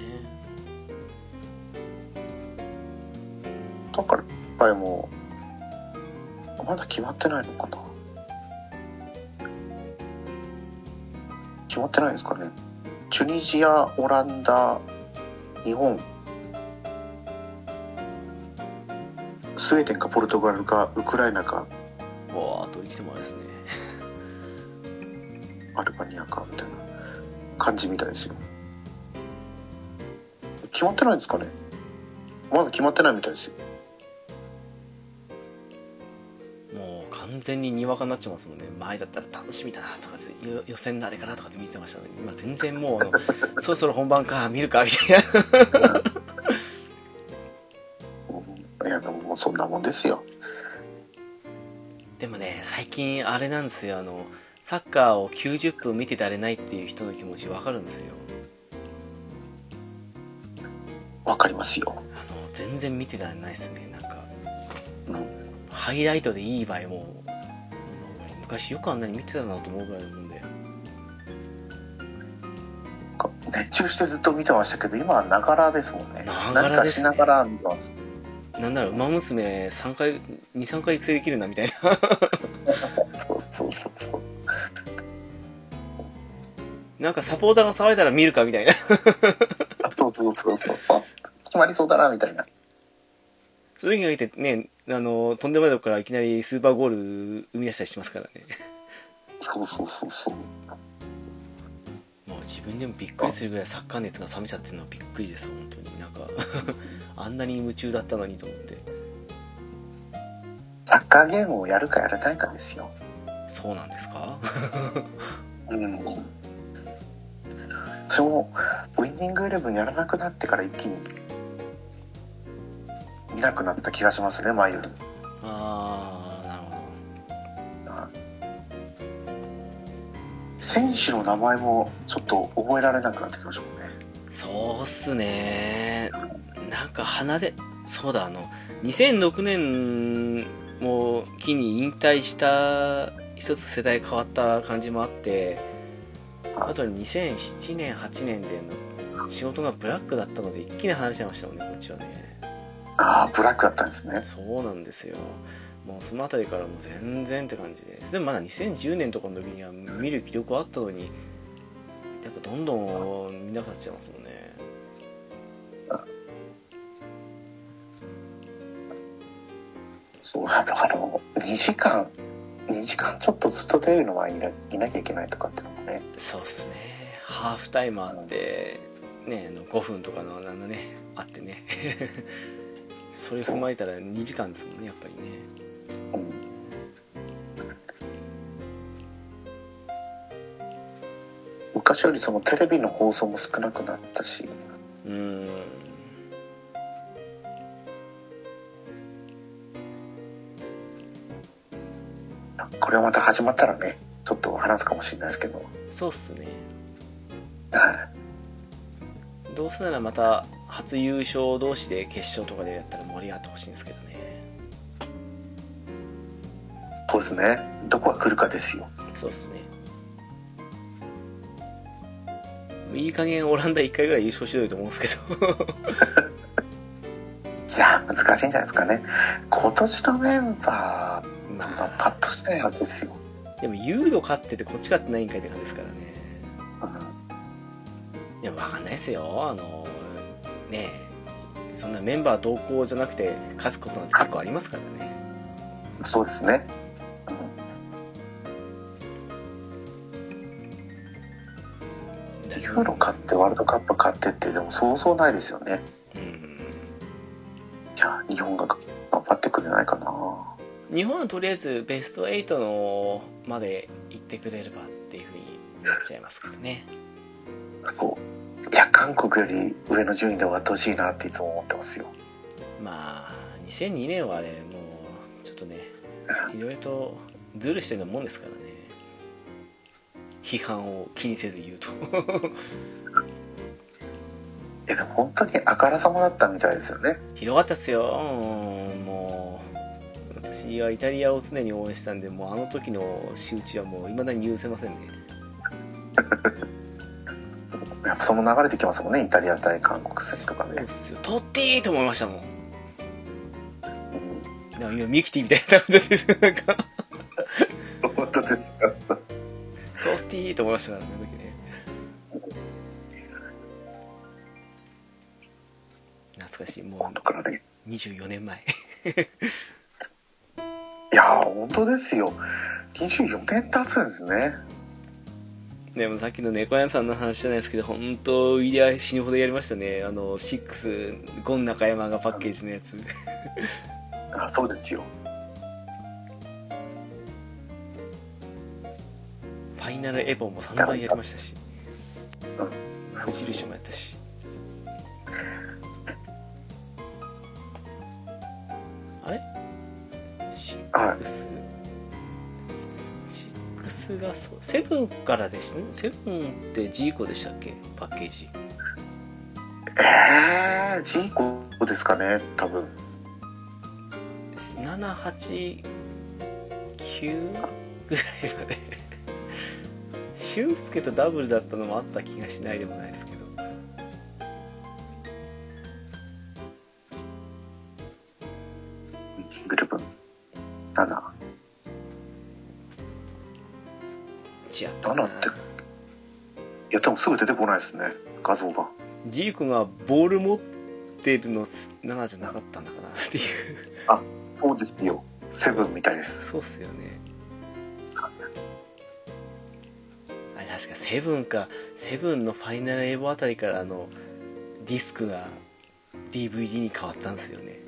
だからやっぱりもうまだ決まってないのかな。決まってないんですかね。チュニジア、オランダ、日本、スウェーデンかポルトガルかウクライナか、 わあ、取り来てもあれですね。 アルバニアかみたいな感じみたいですよ。決まってないんですかね。まだ決まってないみたいですよ。 もう完全ににわかになっちゃいますもんね。前だったら楽しみだなとか予予選誰かなとかって見てましたのに、今全然もうあのそろそろ本番か見るかみたいな。 いやでももうそんなもんですよ。 でもね、最近あれなんですよ、あのサッカーをきゅうじゅっぷん見てられないっていう人の気持ちわかるんですよ。 わかりますよ。 あの全然見てられないですね。なんか、 うん、 ハイライトでいい場合も昔よくあんなに見てたなと思うぐらいのもんで、 熱中してずっと見てましたけど、今はながらですもんね。 ながらですね。 何かしながら見てます。 なんなら馬娘さんかいにさんかい育成できるなみたいなそうそうそうそう。 なんかサポーターが騒いだら見るかみたいな。 あ、そうそうそうそう。あ、決まりそうだな、みたいな。 そういう風にかけてね、あの、とんでもないとこからいきなりスーパーゴール生み出したりしますからね。 そうそうそうそう。 もう自分でもびっくりするぐらいサッカー熱が冷めちゃってるのはびっくりです本当に。なんかあんなに夢中だったのにと思って。 サッカーゲームをやるかやらないかですよ。 そうなんですか？ うん。そのウィニングイレブンやらなくなってから一気に見なくなった気がしますね、前より。 ああ、なるほど。 選手の名前もちょっと覚えられなくなってきましたもんね。 そうっすね。なんか鼻で、そうだ、あのにせんろくねんも機に引退した一つ世代変わった感じもあって、あとにせんななねんはちねんでの仕事がブラックだったので一気に離れちゃいましたもんね、こっちはね。 ああ、ブラックだったんですね。 そうなんですよ。もうそのあたりからもう全然って感じで、でもまだにせんじゅうねんとかの時には見る気力はあったのに、やっぱどんどん見なくなっちゃいますもんね。 そう、あとあのにじかんにじかんちょっとずっとテレビの前にいなきゃいけないとかっていうのもね。 そうっすね。ハーフタイムあってね、あのごふんとかのあのねあってねそれ踏まえたらにじかんですもんね、やっぱりね。 うん、昔よりそのテレビの放送も少なくなったし、 うーん、 これはまた始まったらね、ちょっと話すかもしれないですけど。 そうっすね。 はい。 どうせならまた初優勝同士で決勝とかでやったら盛り上がってほしいんですけどね。 そうですね。どこが来るかですよ。 そうっすね。いい加減オランダいっかいぐらい優勝しろよと思うんですけどいや、難しいんじゃないですかね。今年のメンバー、 ままあ、パッとしないはずですよ。 でもユーロ勝っててこっち勝ってないんかいって感じですからね。 うん、 でも分かんないですよ。あのねえ、そんなメンバー同行じゃなくて勝つことなんて結構ありますからね。 そうですね。うん、ユーロ勝ってワールドカップ勝ってってでもそうそうないですよね。 うん。 じゃあ日本が頑張ってくれないかな。 日本はとりあえずベストはちのまで行ってくれればっていうふうになっちゃいますけどね。 そういや、韓国より上の順位で終わってほしいなっていつも思ってますよ。 まあにせんにねんはあれもうちょっとね、いろいろとズルしてるのもんですからね。批判を気にせず言うといやでも本当にあからさまだったみたいですよね。 ひどかったっすよ。もう私はイタリアを常に応援したんで、もうあの時の仕打ちはもう未だに許せませんねやっぱその流れてきますもんね、イタリア対韓国戦とかね。 そうっすよ、トッティーと思いましたもん。 うん、 なんか今ミキティみたいな感じですよ、なんか本当ですか。 トッティーと思いましたからね、あの時ね。懐かしい、もうにじゅうよねんまえいやー本当ですよ、にじゅうよねん経つんですね。 でもさっきの猫屋さんの話じゃないですけど、本当いや死ぬほどやりましたね。あのろくゴン中山がパッケージのやつあ、そうですよ。 ファイナルエボンも散々やりましたし、 うん、 無印もやったし。あれシックスシックスがそうセブンからですね。セブンってジーコでしたっけ、パッケージ。 えー、ジーコですかね、多分。 なな、はち、きゅうぐらいまで俊介とダブルだったのもあった気がしないでもないですけど。 グループなな。 違ったかな。 ななってやってもすぐ出てこないですね、画像が。 ジーコがボール持ってるのななじゃなかったんだかなっていう。 あ、そうですよ。セブンみたいです。 そうっすよね。あれ確かセブンか、セブンのファイナルエボあたりからあのディスクが ディーブイディー に変わったんですよね。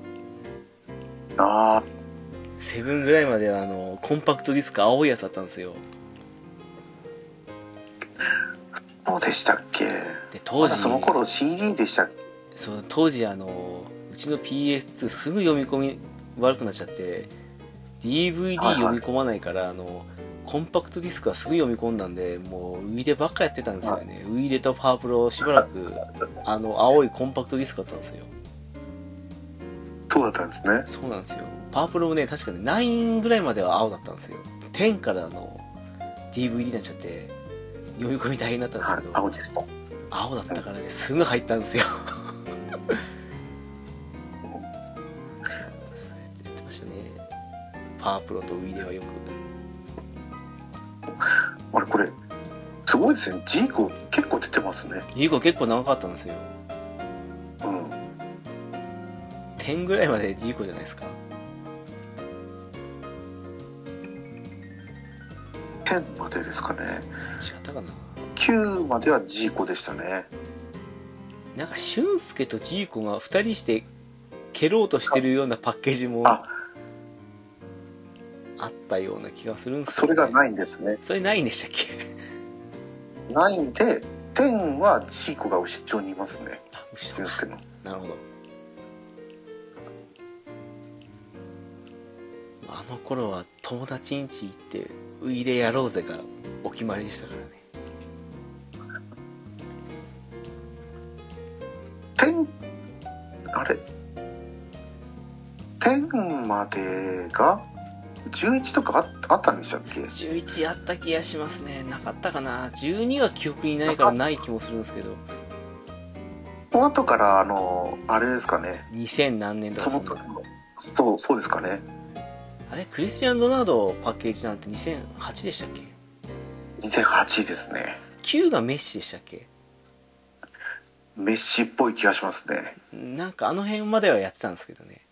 ああ。 セブンぐらいまではあのコンパクトディスク青いやつだったんですよ。 そうでしたっけ。 で当時、 まだその頃 シーディー でしたっけ。 そう当時あのうちの ピーエスツー すぐ読み込み悪くなっちゃって ディーブイディー 読み込まないから、はいはい、あのコンパクトディスクはすぐ読み込んだんで、もうウイイレばっかやってたんですよね、はい、ウイイレとパワープロしばらくあの青いコンパクトディスクだったんですよ。 そうだったんですね。 そうなんですよ。パワープロもね確かねナインぐらいまでは青だったんですよ。テンからの ディーブイディー になっちゃって読み込み大変だったんですけど、 はい、青ですと青だったからねすぐ入ったんですよ。やってましたね。パワープロとウイイレはよく。 あれこれすごいですね。ジーコ結構出てますね。 ジーコ結構長かったんですよ。 うん。 テンぐらいまでジーコじゃないですか。 テンまでですかね。 違ったかな。 きゅうまではジーコでしたね。 なんか俊介とジーコがふたりして蹴ろうとしてるようなパッケージもあったような気がするんですけど、ね、 それがないんですね。 それないんでしたっけ。ないんでテンはジーコが後ろにいますね。 あ、後ろか。なるほど。あの頃は友達ん家行ってウイイレやろうぜがお決まりでしたからね。 テンあれテンまでがじゅういちとか あ, あったんでしたっけ。 じゅういちあった気がしますね。なかったかな。じゅうには記憶にないからない気もするんですけど、 その後からあのあれですかね、 にせん何年とかですね。 そうそうですかね。 あれクリスティアン・ドナードパッケージなんてにせんはちでしたっけ。 にせんはちですね。 きゅうがメッシでしたっけ。 メッシっぽい気がしますね。 なんかあの辺まではやってたんですけどね。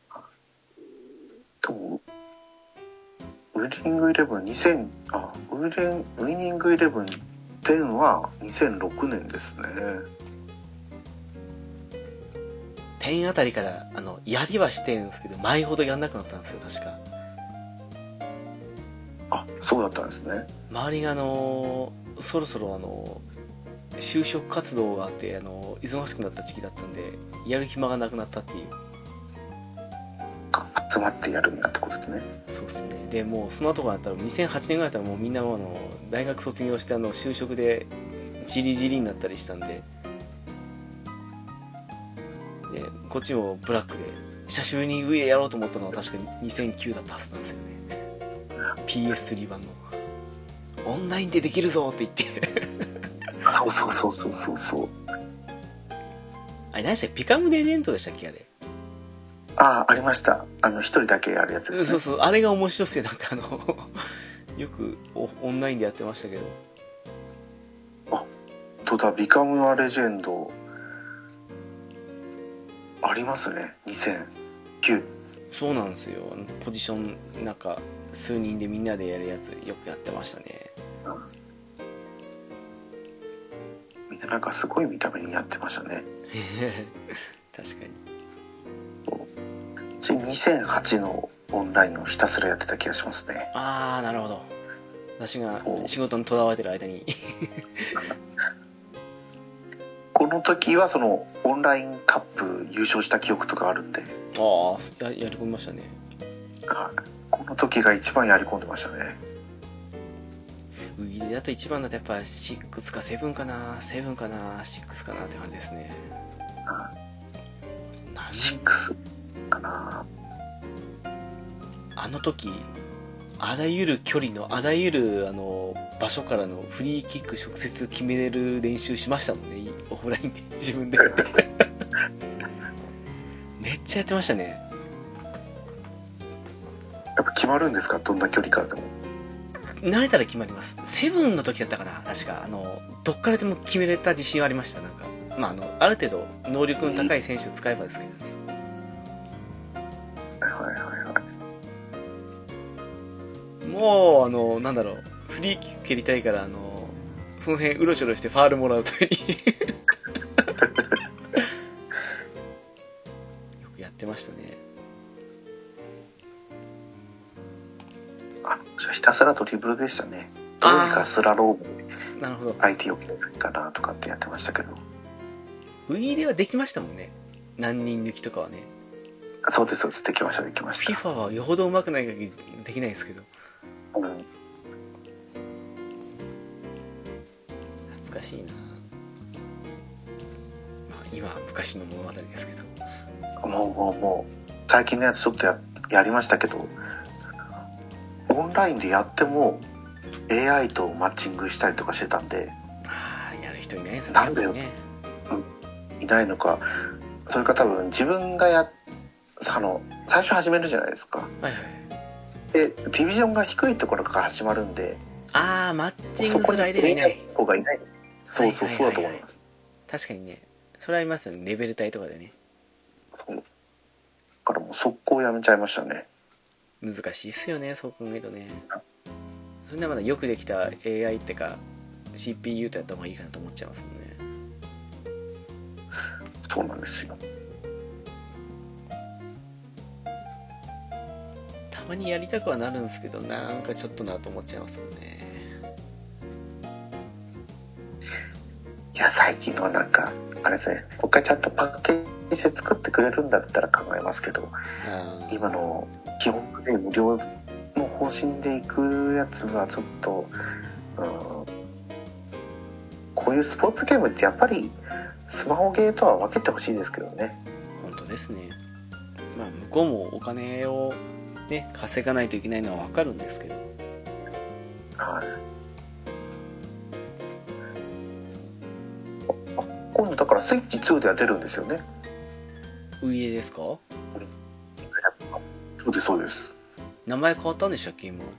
でもウイニングイレブンにせんあウイレンウイニングイレブンテンはにせんろくねんですね。 テンあたりからあのやりはしてるんですけど前ほどやんなくなったんですよ確か。 あ、そうだったんですね。 周りがあのそろそろあの就職活動があってあの忙しくなった時期だったんでやる暇がなくなったっていう。 集まってやるんだってことですね。 そうですね。でもうその後があったらにせんはちねんぐらいだったらもうみんなもあの大学卒業してあの就職でジリジリになったりしたんで、でこっちもブラックで久しぶりに上やろうと思ったのは確かににせんきゅうだったはずなんですよね。 ピーエススリー 版のオンラインでできるぞって言ってそうそうそうそうそうそう。 あれ何でしたっけ、ピカムレジェンドでしたっけあれ。 ああ、ありました。あの一人だけやるやつですね。 そうそう、あれが面白くてなんかあのよくオンラインでやってましたけど。 あ、とだ、ビカムアレジェンドありますね。にせんきゅう。 そうなんですよ。ポジションなんか数人でみんなでやるやつよくやってましたね。 みんななんかすごい見た目にやってましたね。 確かに。 にせんはちのオンラインをひたすらやってた気がしますね。 ああ、なるほど。私が仕事にとらわれてる間にこの時はそのオンラインカップ優勝した記憶とかあるんで。 ああ、や, やり込みましたね。 この時が一番やり込んでましたね。 ウイイレだと一番だとやっぱろくかななかななかなろくかなって感じですね。 ろくかな。 あの時あらゆる距離のあらゆるあの場所からのフリーキック直接決めれる練習しましたもんね、オフラインで自分でめっちゃやってましたね。 やっぱ決まるんですか、どんな距離からでも。 慣れたら決まります。セブンの時だったかな、確か。あの、どっからでも決めれた自信はありました、なんか。まあ、あの、ある程度、能力の高い選手を使えばですけどね。 はいはいはいはい。 もう、あの、なんだろう、フリーキック蹴りたいから、あの、その辺うろちょろしてファールもらうためによくやってましたね。 あ、じゃあひたすらドリブルでしたね。どうにかスラロームでなるほど。 相手を決めないかなとかってやってましたけど。 ウイイレはできましたもんね。何人抜きとかはね。 そうですそうです、できましたできました。 FIFA はよほど上手くない限りできないですけど。 うん、 懐かしいな。まあ今は昔の物語ですけど。 もうもうもう最近のやつちょっと や, やりましたけど、オンラインでやっても エーアイ とマッチングしたりとかしてたんで、 ああ、やる人いないですね。 なんでよ、 ね、 いないのか。それか多分自分がやあの最初始めるじゃないですか。 はいはい。 でディビジョンが低いところから始まるんで、 ああ、マッチングする相手がいない。 子がいない。そうそう、そうだと思います。 確かにね、それありますよね、レベル帯とかでね。 そうだからもう速攻やめちゃいましたね。 難しいっすよね、そう考えるとね。それならまだよくできた エーアイ ってか シーピーユー とやった方がいいかなと思っちゃいますもんね。 そうなんですよ。 たまにやりたくはなるんですけど、なんかちょっとなと思っちゃいますもんね。 いや最近のはなんかあれですね、もう一回ちゃんとパッケージで作ってくれるんだったら考えますけど、今の基本で無料の方針でいくやつはちょっと、うん、こういうスポーツゲームってやっぱりスマホゲーとは分けてほしいですけどね。 本当ですね。まあ向こうもお金をね稼がないといけないのは分かるんですけど、 はい。今度だからスイッチツーでは出るんですよね。 ウイイレですか？ そうですそうです。 名前変わったんでしたっけ今？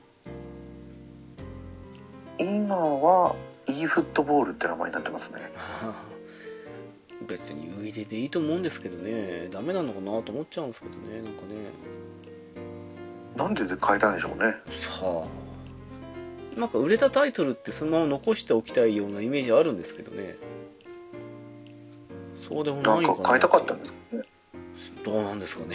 今は e フットボールって名前になってますね。 別にウイイレでいいと思うんですけどね。ダメなのかなと思っちゃうんですけどね。なんかね。 なんでで変えたんでしょうね。 さあ、なんか売れたタイトルってそのまま残しておきたいようなイメージあるんですけどね。そうでもないかな。 なんか変えたかったんですかね。 どうなんですかね。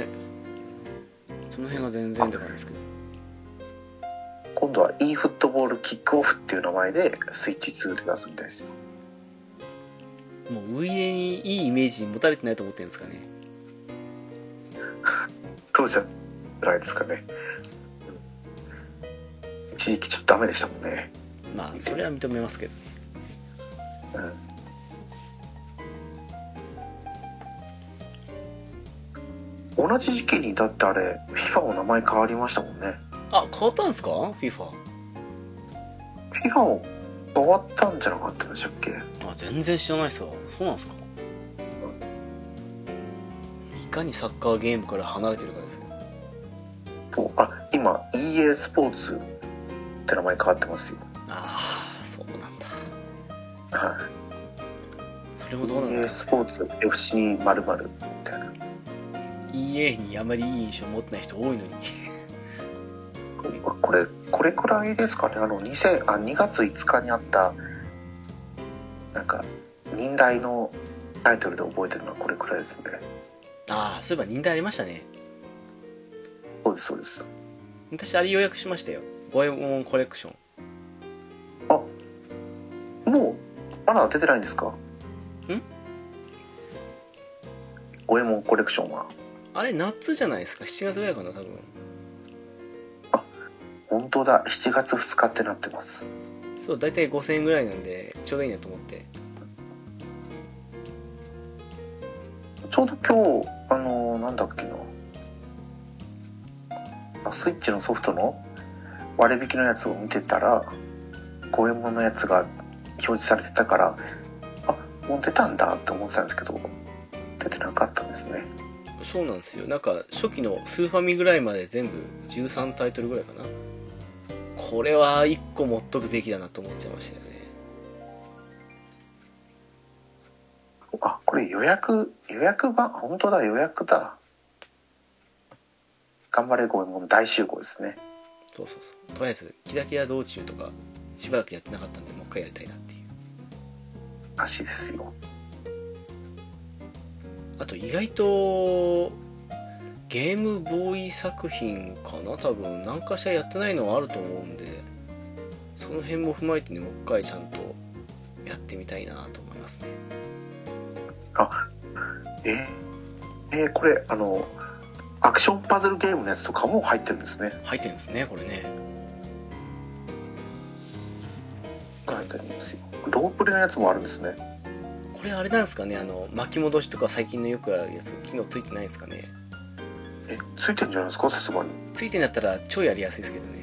その辺が全然って感じですけど。 今度は e フットボールキックオフっていう名前でスイッチツーで出すみたいですよ。 もうウイイレにいいイメージ持たれてないと思ってるんですかね。 そうじゃないですかね。一時期ちょっとダメでしたもんね。 まあそれは認めますけどね。 うん、同じ時期にだってあれ FIFA も名前変わりましたもんね。 あ、変わったんですか FIFA？ FIFA も変わったんじゃなかったんでしたっけ？ あ、全然知らないっすわ。そうなんですか。いかにサッカーゲームから離れてるかですよ。 そう、あ、今 イーエー スポーツって名前変わってますよ。 ああ、そうなんだ。 はい。 それもどうなんだろう。 イーエー スポーツ エフシー 〇〇みたいな。 イーエー にあまりいい印象を持ってない人多いのに。 これこれくらいですかね。あのにせんあにがついつかにあったなんか忍耐のタイトルで覚えてるのはこれくらいですね。 ああ、そういえば忍耐ありましたね。 そうですそうです。 私あれ予約しましたよ。五右衛門コレクション。 あ、もうまだ出てないんですか？ん？五右衛門コレクションはあれ夏じゃないですか。しちがつぐらいかな多分。 あ、本当だ、しちがつふつかってなってます。 そう、だいたいごせんえんぐらいなんでちょうどいいなと思って。 ちょうど今日あのー、なんだっけな、スイッチのソフトの割引のやつを見てたら五右衛門のやつが表示されてたから、あ、もう出たんだって思ってたんですけど出てなかったんですね。 そうなんですよ。なんか初期のスーファミぐらいまで全部じゅうさんタイトルぐらいかな。 これはいっこ持っとくべきだなと思っちゃいましたよね。 あ、これ予約、予約版、本当だ、予約だ。頑張れゴエモン大集合ですね。 そうそうそう。とりあえず、キラキラ道中とか、しばらくやってなかったんで、もう一回やりたいなっていう。 らしいですよ。 あと、意外と、ゲームボーイ作品かな多分、何かしらやってないのはあると思うんで、その辺も踏まえてね、もう一回ちゃんとやってみたいなと思いますね。 あ、えー、えー、これ、あの、アクションパズルゲームのやつとかも入ってるんですね。 入ってるんですね、これね。 入ってるんですよ。ロープレのやつもあるんですね。 これあれなんですかね、あの、巻き戻しとか最近のよくあるやつ、機能ついてないですかね。 え、ついてんじゃないですか、さすがに。 ついてんだったら超やりやすいですけどね。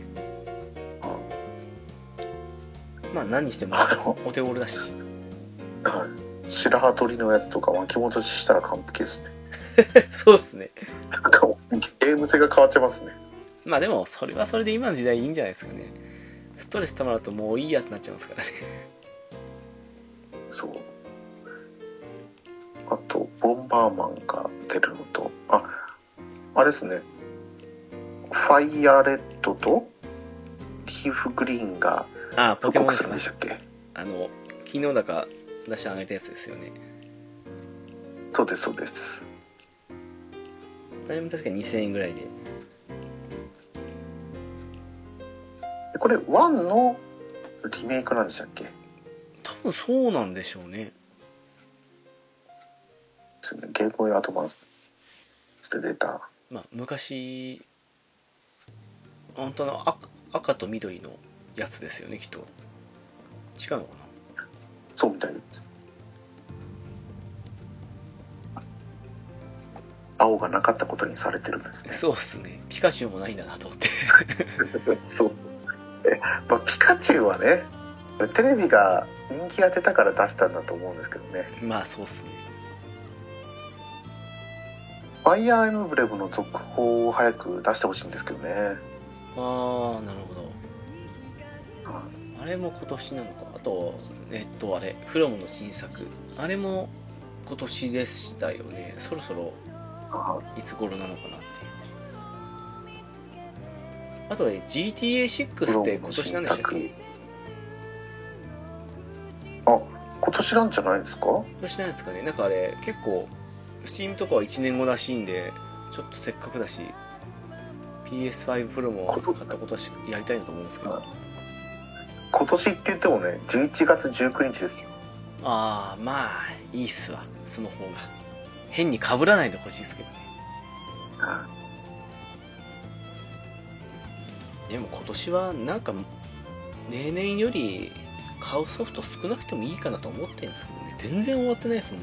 まあ何にしてもお手頃だし。 はい。白羽鳥のやつとか巻き戻ししたら完璧ですね。 そうですね。 なんかゲーム性が変わっちゃいますね。まあでもそれはそれで今の時代いいんじゃないですかね。ストレス溜まるともういいやってなっちゃいますからね。 そう。あとボンバーマンが出るのと、あ、あれですね。ファイヤーレッドとリーフグリーンがああポケモンですでしたっけ？ あの昨日だか出してあげたやつですよね。 そうですそうです。 あれも確かににせんえんぐらいで。 これワンのリメイクなんでしたっけ？ 多分そうなんでしょうね。 ゲームボーイアドバンスで出た。 まあ昔本当の 赤, 赤と緑のやつですよねきっと。違うのかな。 そうみたいです。青がなかったことにされてるんですね。 そうっすね。ピカチュウもないんだなと思って。 そう。え、まあ、ピカチュウはね、テレビが人気が出たから出したんだと思うんですけどね。 まあそうっすね。 ファイアーエムブレムの続報を早く出してほしいんですけどね。 ああ、なるほど。あれも今年なのか。あと、えっと、あれ、フロムの新作。あれも今年でしたよね。そろそろ、いつ頃なのかなっていう。あと、ジーティーエーシックス って今年なんでしたっけ？ あ、今年なんじゃないですか？今年なんですかね。なんかあれ、結構、Steam とかはいちねんごらしいんで、ちょっとせっかくだし、ピーエスファイブ Pro も買ったことはやりたいなと思うんですけど。 今年って言ってもね、じゅういちがつじゅうくにちですよ。 ああ、まあ、いいっすわ。その方が。変に被らないでほしいですけどね。でも今年はなんか、例年より買うソフト少なくてもいいかなと思ってるんですけどね。全然終わってないですも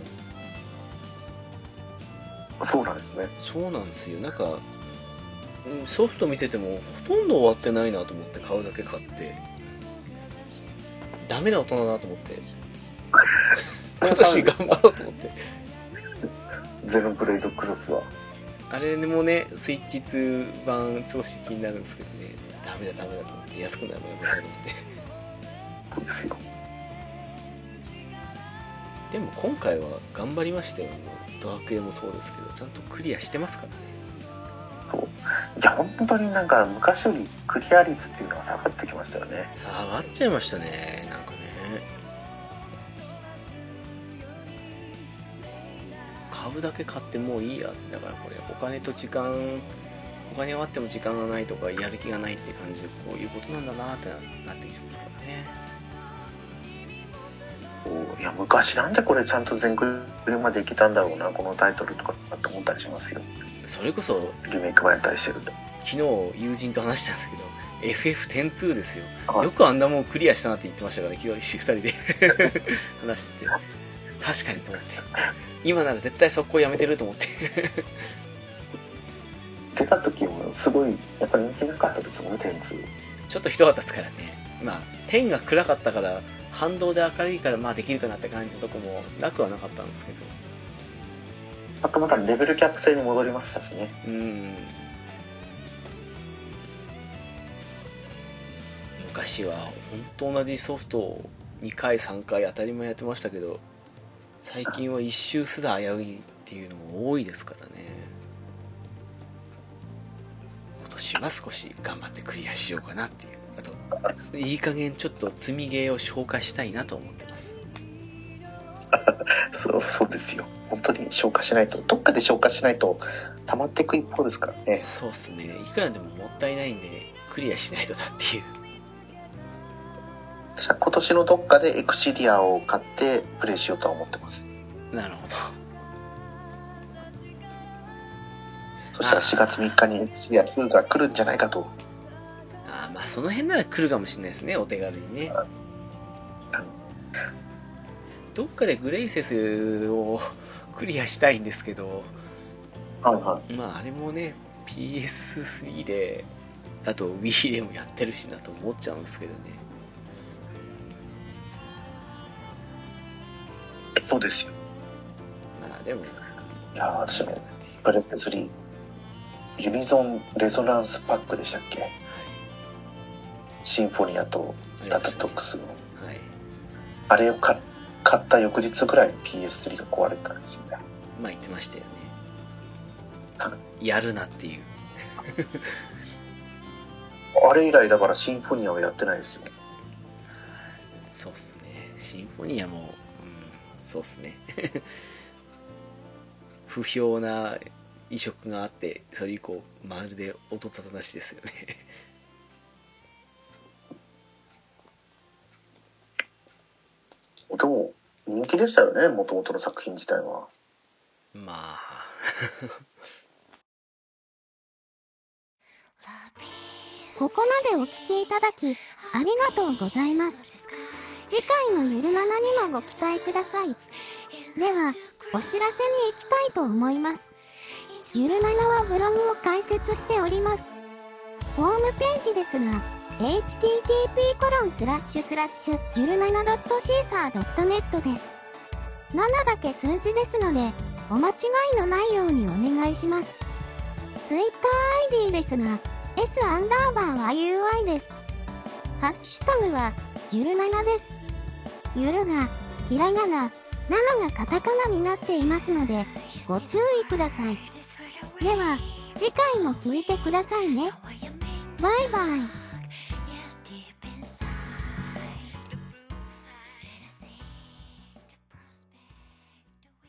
ん。 そうなんですね。 そうなんですよ。なんか、ソフト見ててもほとんど終わってないなと思って買うだけ買って、ダメな大人だなと思って、今年頑張ろうと思って。 ゼノブレイドクロスは。 あれもね、スイッチツー版調子気になるんですけどね、ダメだダメだと思って、安くなるのやめたいと思って。 そうですよ。 でも今回は頑張りましたよ。ドラクエもそうですけど、ちゃんとクリアしてますからね。 そう。いや、本当になんか昔よりクリア率っていうのは下がってきましたよね。 下がっちゃいましたね、なんかね。買うだけ買ってもういいや。だからこれ、お金と時間、お金はあっても時間がないとか、やる気がないって感じで、こういうことなんだなってなってきてますからね。 いや、昔なんでこれちゃんと全クリまでいけたんだろうな、このタイトルとかって思ったりしますよ。 それこそリメイク版やったりしてると。 昨日友人と話したんですけど エフエフテンツー ですよ。よくあんなもんクリアしたなって言ってましたからね、昨日ふたりで話してて、確かにと思って、今なら絶対速攻やめてると思って出た時もすごいやっぱり人気なかったですもんね、テンツー。 ちょっとひどかったですからね。まあ天が暗かったから反動で明るいからまあできるかなって感じのとこもなくはなかったんですけど、 あとまたレベルキャップ制に戻りましたしね。 うん。 昔は本当同じソフトをにかいさんかい当たり前やってましたけど、最近はいっ周すら危ういっていうのも多いですからね。今年は少し頑張ってクリアしようかなっていう、あといい加減ちょっと積みゲーを消化したいなと思ってます。 そうそうですよ、本当に消化しないと、どっかで消化しないと溜まっていく一方ですからね。 そうっすね、いくらでももったいないんでクリアしないとだっていう。 今年のどっかでエクシディアを買ってプレイしようとは思ってます。 なるほど。 そしたらしがつみっかにエクシディアツーが来るんじゃないかと。 ああ、まあその辺なら来るかもしれないですね、お手軽にね。どっかでグレイセスをクリアしたいんですけど、 はいはい、 まああれもね ピーエススリー で、あと Wii でもやってるしなと思っちゃうんですけどね。 そうですよ。 まあでも、 いや私ね、プレステスリーユニゾンレゾナンスパックでしたっけ、はい、シンフォニアとラタトックスの、はい、あれを買買った翌日ぐらいに ピーエススリー が壊れたんですよね。 まあ言ってましたよね、やるなっていうあれ以来だからシンフォニアはやってないですよ。 そうっすね、シンフォニアも、うん、そうっすね不評な移植があって、それ以降まるで音沙汰なしですよねでも人気でしたよね、もともとの作品自体は。 まあここまでお聞きいただきありがとうございます。次回のゆるななにもご期待ください。ではお知らせに行きたいと思います。ゆるななはブログを開設しております。ホームページですが エイチティーティーピーコロンスラッシュスラッシュゆるななドットシーサードットネット です。ななだけ数字ですのでお間違いのないようにお願いします。ツイッター アイディー ですが S アンダーバー ワイユーアイ です。ハッシュタグはゆるななです。ゆるがひらがな、なのがカタカナになっていますのでご注意ください。では次回も聞いてくださいね。バイバイ。